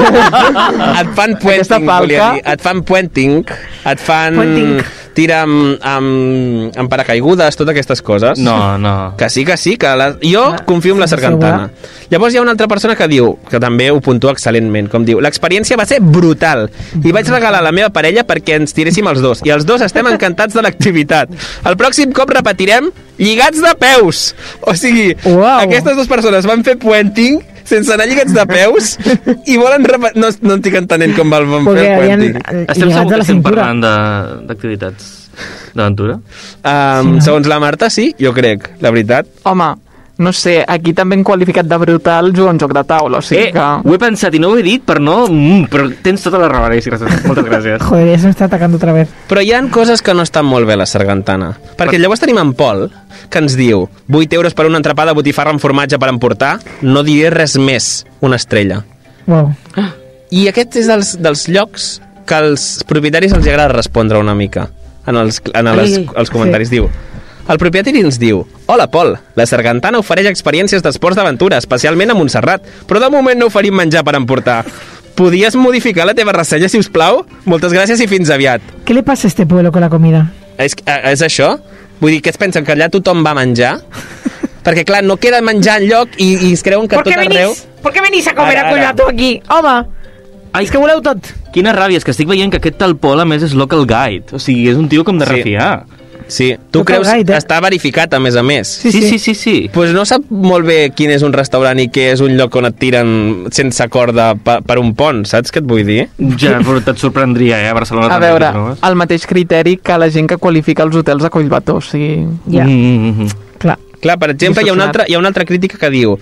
Speaker 5: Et fan puenting,
Speaker 4: falca.
Speaker 5: volia dir. Et fan puenting, et fan...
Speaker 1: Puenting.
Speaker 5: Tira amb, amb, amb paracaigudes, totes aquestes coses.
Speaker 2: No, no.
Speaker 5: Que sí, que sí, que la... jo
Speaker 1: Ah,
Speaker 5: confio en la
Speaker 1: sensació
Speaker 5: Sargantana. Llavors hi ha una altra persona que diu, que també ho puntua excel·lentment, com diu, l'experiència va ser brutal i vaig regalar a la meva parella perquè ens tiréssim els dos, i els dos estem encantats de l'activitat. El pròxim cop repetirem lligats de peus. O sigui,
Speaker 1: Uau.
Speaker 5: aquestes dues persones van fer puenting sense anar lligats de peus i volen repetir... No, no estic entenent com van van
Speaker 1: Porque
Speaker 5: fer el
Speaker 1: habían
Speaker 5: puenting.
Speaker 2: Estem
Speaker 1: llegado
Speaker 2: segur
Speaker 1: a
Speaker 2: que
Speaker 1: la
Speaker 2: estem
Speaker 1: cintura.
Speaker 2: parlant de- d'activitats d'aventura?
Speaker 5: Um, segons la Marta, sí, jo crec, la veritat.
Speaker 4: Home, no sé, aquí també han qualificat de brutal jugar un joc de taula, o sigui
Speaker 2: Eh,
Speaker 4: que...
Speaker 2: ho he pensat i no ho he dit per no... Mm, però tens tota la raó, Alessia, gràcies. Moltes gràcies.
Speaker 1: Joder, ya se me está atacando otra vez.
Speaker 5: Però hi han coses que no estan molt bé a la Sargantana. Perquè llavors tenim en Pol, que ens diu vuit euros per una entrepà de botifarra amb formatge per emportar, no diré res més, una estrella.
Speaker 1: Wow.
Speaker 5: I aquest és dels, dels llocs que als propietaris els agrada respondre una mica en els, en les,
Speaker 1: Ai, ai,
Speaker 5: els comentaris.
Speaker 1: sí.
Speaker 5: Diu, el propietari ens diu: hola, Pol, la Sargantana ofereix experiències d'esports d'aventura, especialment a Montserrat, però de moment no oferim menjar per emportar. Podies modificar la teva ressenya, si us plau? Moltes gràcies i fins aviat.
Speaker 1: ¿Qué le pasa a este pueblo con la comida?
Speaker 5: És, és això? Vull dir, que es pensen que allà tothom va menjar? Perquè, clar, no queda menjar enlloc i, i es creuen que
Speaker 1: ¿Por
Speaker 5: tot
Speaker 1: qué
Speaker 5: arreu...
Speaker 1: venís? ¿Por qué venís a comer
Speaker 5: Ara,
Speaker 1: a
Speaker 5: ara.
Speaker 1: Collbató aquí? Home,
Speaker 2: Ai,
Speaker 1: és que voleu tot.
Speaker 2: Quina ràbia, és que estic veient que aquest tal Pol, a més, és local guide. O sigui, és un tio com de
Speaker 5: Sí.
Speaker 2: refiar.
Speaker 5: Sí, tu
Speaker 1: Local
Speaker 5: creus
Speaker 1: guide, eh?
Speaker 5: està verificat, a més a més.
Speaker 2: Sí, sí, sí, sí. sí.
Speaker 5: Pues no sap molt bé quin és un restaurant i què és un lloc on et tiren sense corda per, per un pont, saps què et vull dir?
Speaker 2: Ja, però et sorprendria, eh, a Barcelona.
Speaker 4: A
Speaker 2: també,
Speaker 4: veure,
Speaker 2: no?
Speaker 4: el mateix criteri que la gent que qualifica els hotels a Collbató, o sigui...
Speaker 1: Ja.
Speaker 2: Mm -hmm.
Speaker 1: Clar.
Speaker 5: Clar, per exemple, hi ha, una altra, hi ha una altra crítica que diu...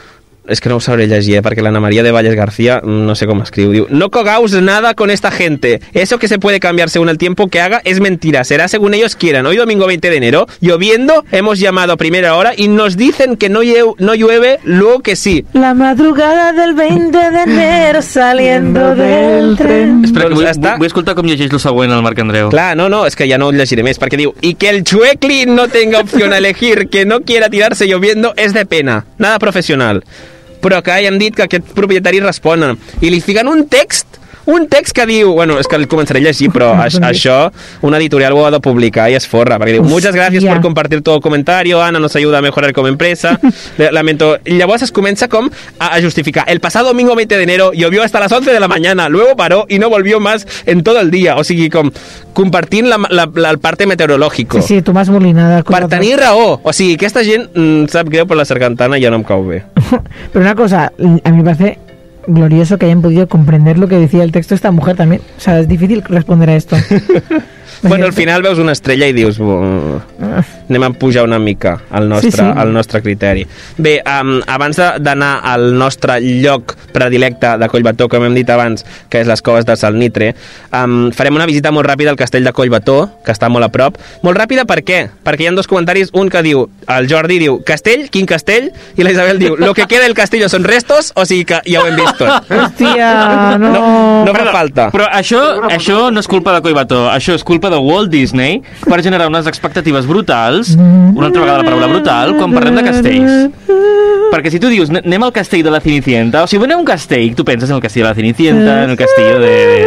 Speaker 5: És que no ho sabré llegir, eh, perquè l'Anna María de Valles García, no sé com escriu, diu: no cogaos nada con esta gente. Eso que se puede cambiar según el tiempo que haga es mentira. Será según ellos quieran. Hoy domingo veinte de enero, lloviendo, hemos llamado a primera hora y nos dicen que no, lle- no llueve, luego que sí.
Speaker 1: La madrugada del veinte de enero saliendo del tren.
Speaker 2: Espera, que
Speaker 5: Doncs
Speaker 2: vull,
Speaker 5: ja està.
Speaker 2: vull escoltar com llegeix lo següent el Marc Andreu.
Speaker 5: Clar, no, no, és que ja no ho llegiré més, perquè diu: y que el chuecli no tenga opción a elegir, que no quiera tirarse lloviendo, es de pena. Nada professional. Però que han dit que aquest propietari respon i li fiquen un text un text que diu, bueno, és que el començaré a llegir, però a, això una editorial ho ha de publicar i es forra, perquè diu: muchas gracias por compartir todo el comentario, Ana nos ayuda a mejorar como empresa, lamento. Llavors es comença com a, a justificar: el pasado domingo veinte de enero llovió hasta las once de la mañana, luego paró y no volvió más en todo el día. O sigui, com compartint la, la, la el parte meteorològico.
Speaker 1: Sí, sí, Tomàs Molinada.
Speaker 5: Per tenir raó. O sigui, aquesta gent mm, sap greu, però la sargantana ja no em cau bé.
Speaker 1: Pero una cosa, a mí me parece glorioso que hayan podido comprender lo que decía el texto de esta mujer también. O sea, es difícil responder a esto.
Speaker 5: Bueno, al final veus una estrella i dius: oh, anem a pujar una mica al nostre,
Speaker 1: Sí, sí.
Speaker 5: al nostre criteri. Bé, um, abans de- d'anar al nostre lloc predilecte de Collbató, com hem dit abans, que és les coves de Salnitre, um, farem una visita molt ràpida al castell de Collbató, que està molt a prop. Molt ràpida per què? Perquè hi ha dos comentaris, un que diu, el Jordi diu: castell, quin castell? I la Isabel diu: lo que queda del castillo son restos, o sigui que ja ho hem vist tot.
Speaker 1: Hòstia, no...
Speaker 5: No, no fa falta.
Speaker 2: Però això, això no és culpa de Collbató, això és culpa de Walt Disney per generar unes expectatives brutals, una altra vegada la paraula brutal, quan parlem de castells. Perquè si tu dius, anem al castell de la Cenicienta, o si anem a un castell, tu penses en el castell de la Cenicienta, en el castillo de, de,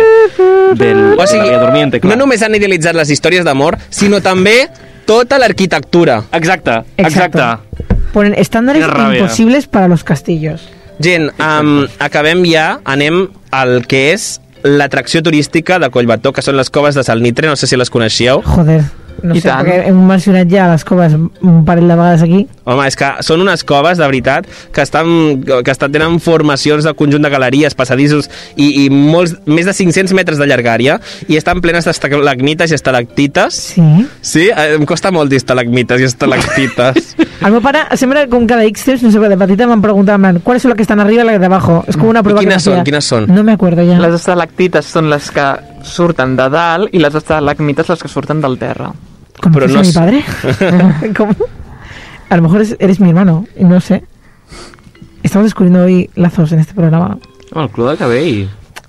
Speaker 2: del,
Speaker 5: O sigui,
Speaker 2: de la Bella Durmiente, clar.
Speaker 5: no només han idealitzat les històries d'amor, sinó també tota l'arquitectura.
Speaker 2: Exacte,
Speaker 1: Exacto.
Speaker 2: exacte.
Speaker 1: Ponen estándares
Speaker 5: Qué rabia.
Speaker 1: imposibles para los castillos.
Speaker 5: Gent, um, acabem ja, anem al que és l'atracció turística de Collbató, que són les coves de Salnitre, no sé si les coneixeu.
Speaker 1: Joder, no
Speaker 5: I
Speaker 1: sé,
Speaker 5: tant.
Speaker 1: perquè hem mencionat ja les coves un parell de vegades aquí.
Speaker 5: Home, és que són unes coves, de veritat, que estan, que estan tenen formacions de conjunt de galeries, passadissos i, i molts, més de cinc-cents metres de llargària, i estan plenes d'estalagmites i estalactites.
Speaker 1: Sí.
Speaker 5: Sí? Eh, Em costa molt dir estalagmites i estalactites.
Speaker 1: Al meu pare, sempre com cada X temps, no sé, de petita m'han preguntat, man, ¿cuáles son las que están arriba y las de abajo? Es como una prueba que me hacía. No me acuerdo ya.
Speaker 4: Les estalactites són les que surten de dalt i les estalagmites les que surten del terra.
Speaker 1: ¿Conoces a mi padre? ¿Cómo? A lo mejor es- eres mi hermano, y no sé. Estamos descubriendo hoy lazos en este programa.
Speaker 2: El Club de Cabell.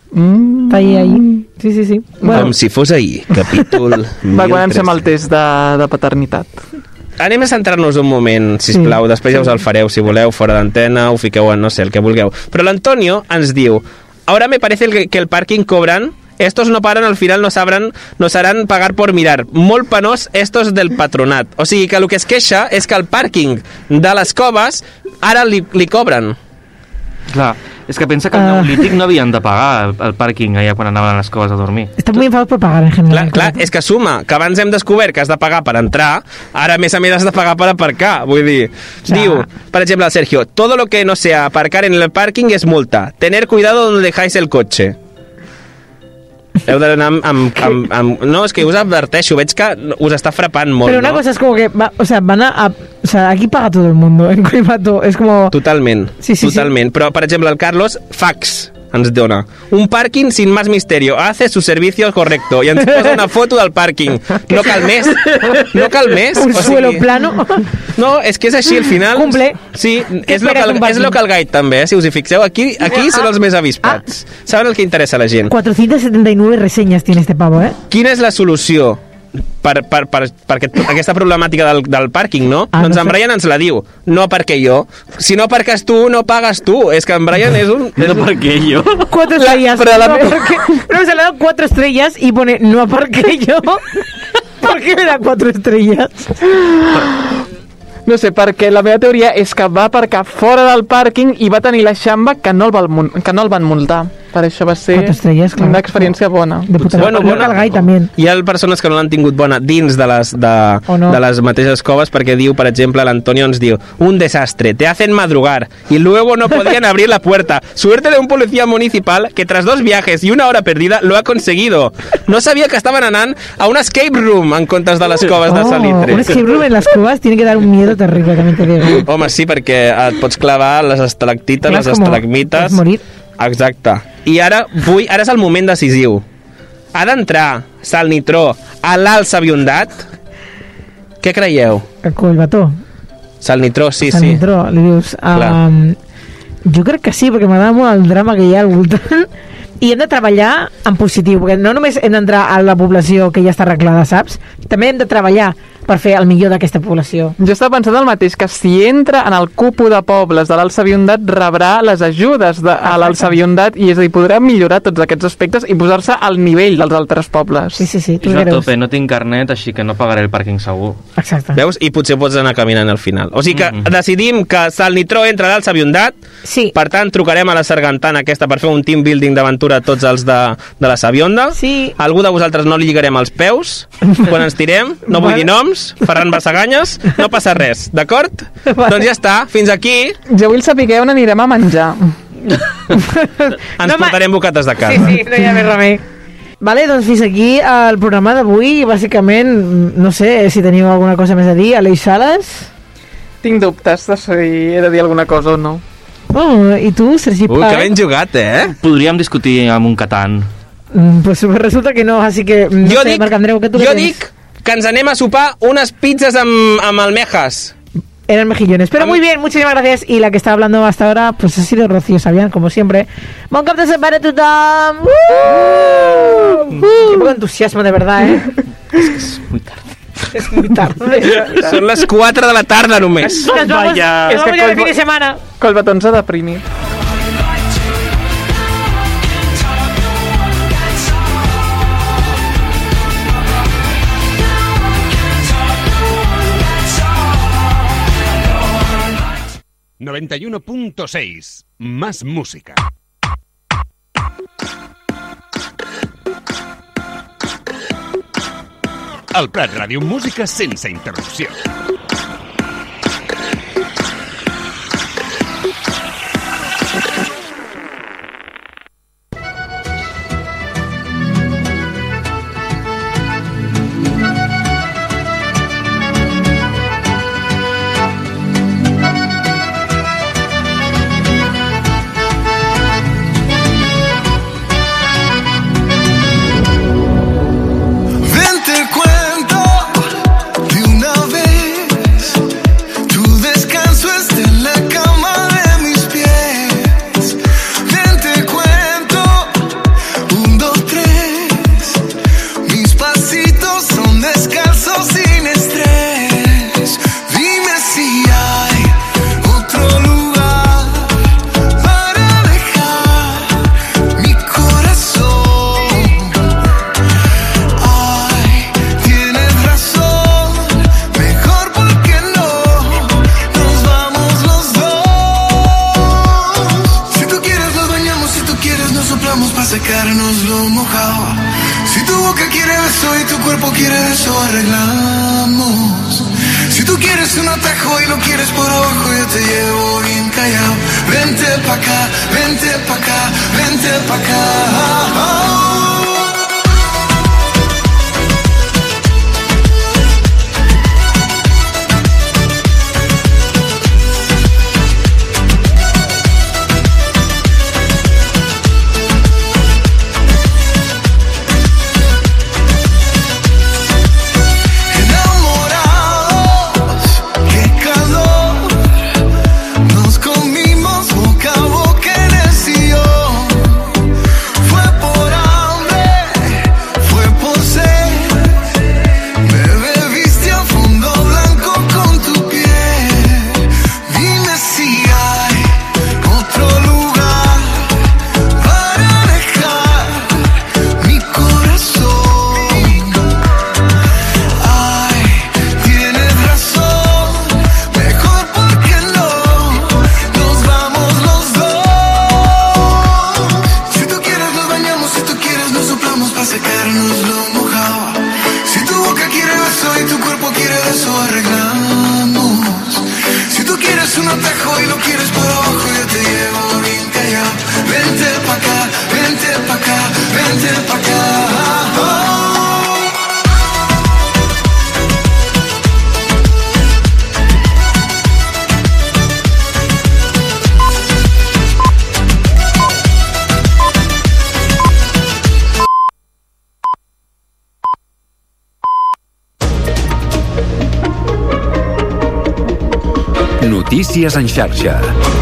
Speaker 4: Mm.
Speaker 1: Está ahí, ahí. Sí, sí, sí. Bueno,
Speaker 5: Com si fos ahir, capítol...
Speaker 4: Va, quan ens fem el test de, de paternitat.
Speaker 5: Anem a centrar-nos un moment, sisplau, sí, després ja us el fareu, si voleu, fora d'antena, ho fiqueu en, no sé, el que vulgueu. Però l'Antonio ens diu: ahora me parece el- que el parking cobran, estos no paran, al final no sabrán, nos harán pagar por mirar. Molt penós estos del patronat. O sigui que el que es queixa és que el pàrquing de les coves ara li, li cobren.
Speaker 2: Clar, és que pensa que al
Speaker 1: Ah.
Speaker 2: Neolític no havien de pagar el, el pàrquing allà quan anaven a les coves a dormir.
Speaker 1: están muy enfadados por pagar en general.
Speaker 5: Clar, clar, és que suma, que abans hem descobert que has de pagar per entrar, ara a més a més has de pagar per aparcar, vull dir. Diu, per exemple, el Sergio: todo lo que no sea aparcar en el parking es multa. Tener cuidado donde dejáis el coche. Heu d'anar amb, amb, amb, amb... No, és que us adverteixo, veig que us està frapant molt,
Speaker 1: Pero una
Speaker 5: no?
Speaker 1: cosa es como que, va- o sea, van a, a- o sea, aquí paga todo el mundo en Coimato, es como...
Speaker 5: Totalment,
Speaker 1: Sí, sí,
Speaker 5: totalment. Però, per exemple, el Carlos, fax, ens dona. Un parking sin más misterio. Hace su servicio correcto. I ens posa una foto del pàrquing. No cal més. No cal més.
Speaker 1: Un
Speaker 5: o
Speaker 1: suelo
Speaker 5: sigui-
Speaker 1: plano.
Speaker 5: No, és que és així, al final...
Speaker 1: Cumple.
Speaker 5: Sí, és
Speaker 1: esperes
Speaker 5: local,
Speaker 1: un parking?
Speaker 5: és local guide també, eh, si us hi fixeu. Aquí, aquí són els més avispats. Saben el que interessa a la gent.
Speaker 1: cuatrocientas setenta y nueve reseñas tiene este pavo, ¿eh?
Speaker 5: Quina és la solució per, per, per, per aquest, aquesta problemàtica del, del pàrquing, no?
Speaker 1: Ah,
Speaker 5: doncs
Speaker 1: no
Speaker 5: en
Speaker 1: sé.
Speaker 5: Brian ens la diu. No aparqué jo. Si no aparques tu, no pagues tu. És que en Brian és un...
Speaker 2: No aparqué jo.
Speaker 1: Cuatro estrellas.
Speaker 5: pero la-
Speaker 1: no, porque, no, se le ha dado cuatro estrellas y pone, no aparqué yo. ¿Por qué me da cuatro estrellas?
Speaker 4: No sé, perquè la meva teoria és que va aparcar fora del pàrquing i va tenir la xamba que no el, val, mun- que no el van multar. Per això va ser
Speaker 1: Quatre estrelles, clar.
Speaker 4: una experiència bona.
Speaker 1: De puta
Speaker 5: Bueno,
Speaker 1: bueno,
Speaker 5: bona.
Speaker 1: el Gai també.
Speaker 5: Hi ha persones que no l'han tingut bona dins de les, de,
Speaker 1: no.
Speaker 5: de les mateixes coves, perquè diu, per exemple, l'Antonio ens diu: un desastre, te hacen madrugar y luego no podían abrir la puerta. Suerte de un policía municipal que tras dos viajes y una hora perdida lo ha conseguido. No sabía que estaban anant a un escape room en comptes de les coves de Salitre.
Speaker 1: Un escape room en las cuevas tiene que dar un miedo terrible, también te digo.
Speaker 5: Home, sí, perquè et pots clavar les estalactites,
Speaker 1: Clar,
Speaker 5: les
Speaker 1: és com-
Speaker 5: estalagmites...
Speaker 1: pots morir.
Speaker 5: Exacte. I ara vull, ara és el moment decisiu. Ha d'entrar Sal Nitró a l'Alça Biondat? Què creieu?
Speaker 1: El Collbató.
Speaker 5: Sal Nitró, sí,
Speaker 1: Sal
Speaker 5: sí.
Speaker 1: Nitró, li dius... Um, jo crec que sí, perquè m'agrada molt el drama que hi ha al voltant. I hem de treballar en positiu, perquè no només hem d'entrar a la població que ja està arreglada, saps? També hem de treballar per fer el millor d'aquesta població.
Speaker 4: Jo estava pensant el mateix, que si entra en el cupo de pobles de l'Alça Biondat rebrà les ajudes de, a l'Alça Biondat i és a dir, podrà millorar tots aquests aspectes i posar-se al nivell dels altres pobles.
Speaker 1: Sí, sí, sí.
Speaker 2: Jo a tope, no tinc carnet, així que no pagaré el pàrquing segur.
Speaker 1: Exacte.
Speaker 5: Veus? I potser pots anar caminant al final. O sigui que mm -hmm. decidim que Sal Nitró entra a l'Alça Biondat.
Speaker 1: Sí.
Speaker 5: Per tant, trucarem a la Sargantana aquesta per fer un team building d'aventura a tots els de, de la Sabionda.
Speaker 1: Sí.
Speaker 5: Algú de vosaltres no li lligarem els peus quan ens tirem. No vull dir noms. Ferran Bassaganyes. No passa res, d'acord? Doncs ja està. Fins aquí.
Speaker 4: Jo vull saber on anirem a menjar.
Speaker 5: Ens no, portarem bocates de casa.
Speaker 1: Sí, sí, no hi ha més remei. Vale, doncs fins aquí el programa d'avui. Bàsicament, no sé si teniu alguna cosa més a dir. Aleix Sales?
Speaker 4: Tinc dubtes de si he de dir alguna cosa o no.
Speaker 1: Oh, i tu, Sergi
Speaker 5: Ui,
Speaker 1: Paz?
Speaker 5: que ben jugat, eh?
Speaker 2: Podríem discutir amb un Catan.
Speaker 1: Mm, pues resulta que no, així que no
Speaker 5: jo
Speaker 1: sé,
Speaker 5: dic,
Speaker 1: Marc Andreu, què tu
Speaker 5: jo
Speaker 1: què tens?
Speaker 5: dic que ens anem a sopar unes pizzas amb, amb almejas.
Speaker 1: Eran mejillones. Pero muy bien, muchísimas gracias. Y la que está hablando hasta ahora, pues ha sido Rocío Sabián, como siempre. Bon cap de setmana a tothom! Uh! Uh! Qué poco entusiasmo, de verdad, ¿eh?
Speaker 2: Es muy tarde.
Speaker 1: Es muy tarde.
Speaker 5: Són les quatre de la tarda només.
Speaker 1: Nos vamos, nos vamos ya de fin de semana.
Speaker 4: Collbató s'ha deprimit.
Speaker 18: noventa y uno punto seis. Más música. El Prat Ràdio, música sense interrupció.
Speaker 19: Nos comimos boca a boca en el sillón. Notícies en xarxa.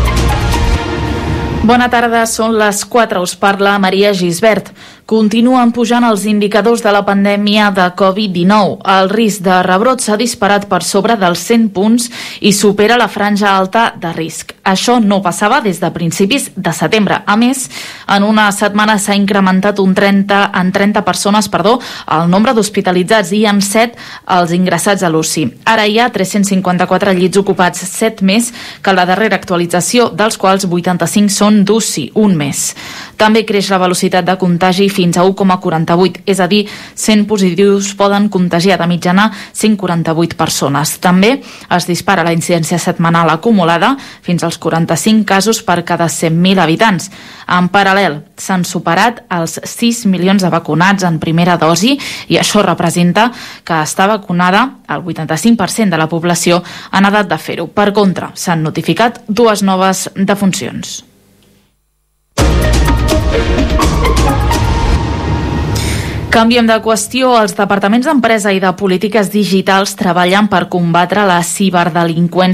Speaker 20: Bona tarda, són les quatre, us parla Maria Gisbert. Continuen pujant els indicadors de la pandèmia de covid dinou. El risc de rebrot s'ha disparat per sobre dels cent punts i supera la franja alta de risc. Això no passava des de principis de setembre. A més, en una setmana s'ha incrementat un trenta, en trenta persones perdó, el nombre d'hospitalitzats i en set els ingressats a l'U C I. Ara hi ha tres-cents cinquanta-quatre llits ocupats, set més que la darrera actualització, dels quals vuitanta-cinc són d'U C I, un més. També creix la velocitat de contagi fins a u coma quaranta-vuit, és a dir, cent positius poden contagiar de mitjana cent quaranta-vuit persones. També es dispara la incidència setmanal acumulada fins als quaranta-cinc casos per cada cent mil habitants. En paral·lel, s'han superat els sis milions de vacunats en primera dosi i això representa que està vacunada el vuitanta-cinc per cent de la població en edat de fer-ho. Per contra, s'han notificat dues noves defuncions. Canviem de qüestió. Els departaments d'empresa i de polítiques digitals treballen per combatre la ciberdelinqüència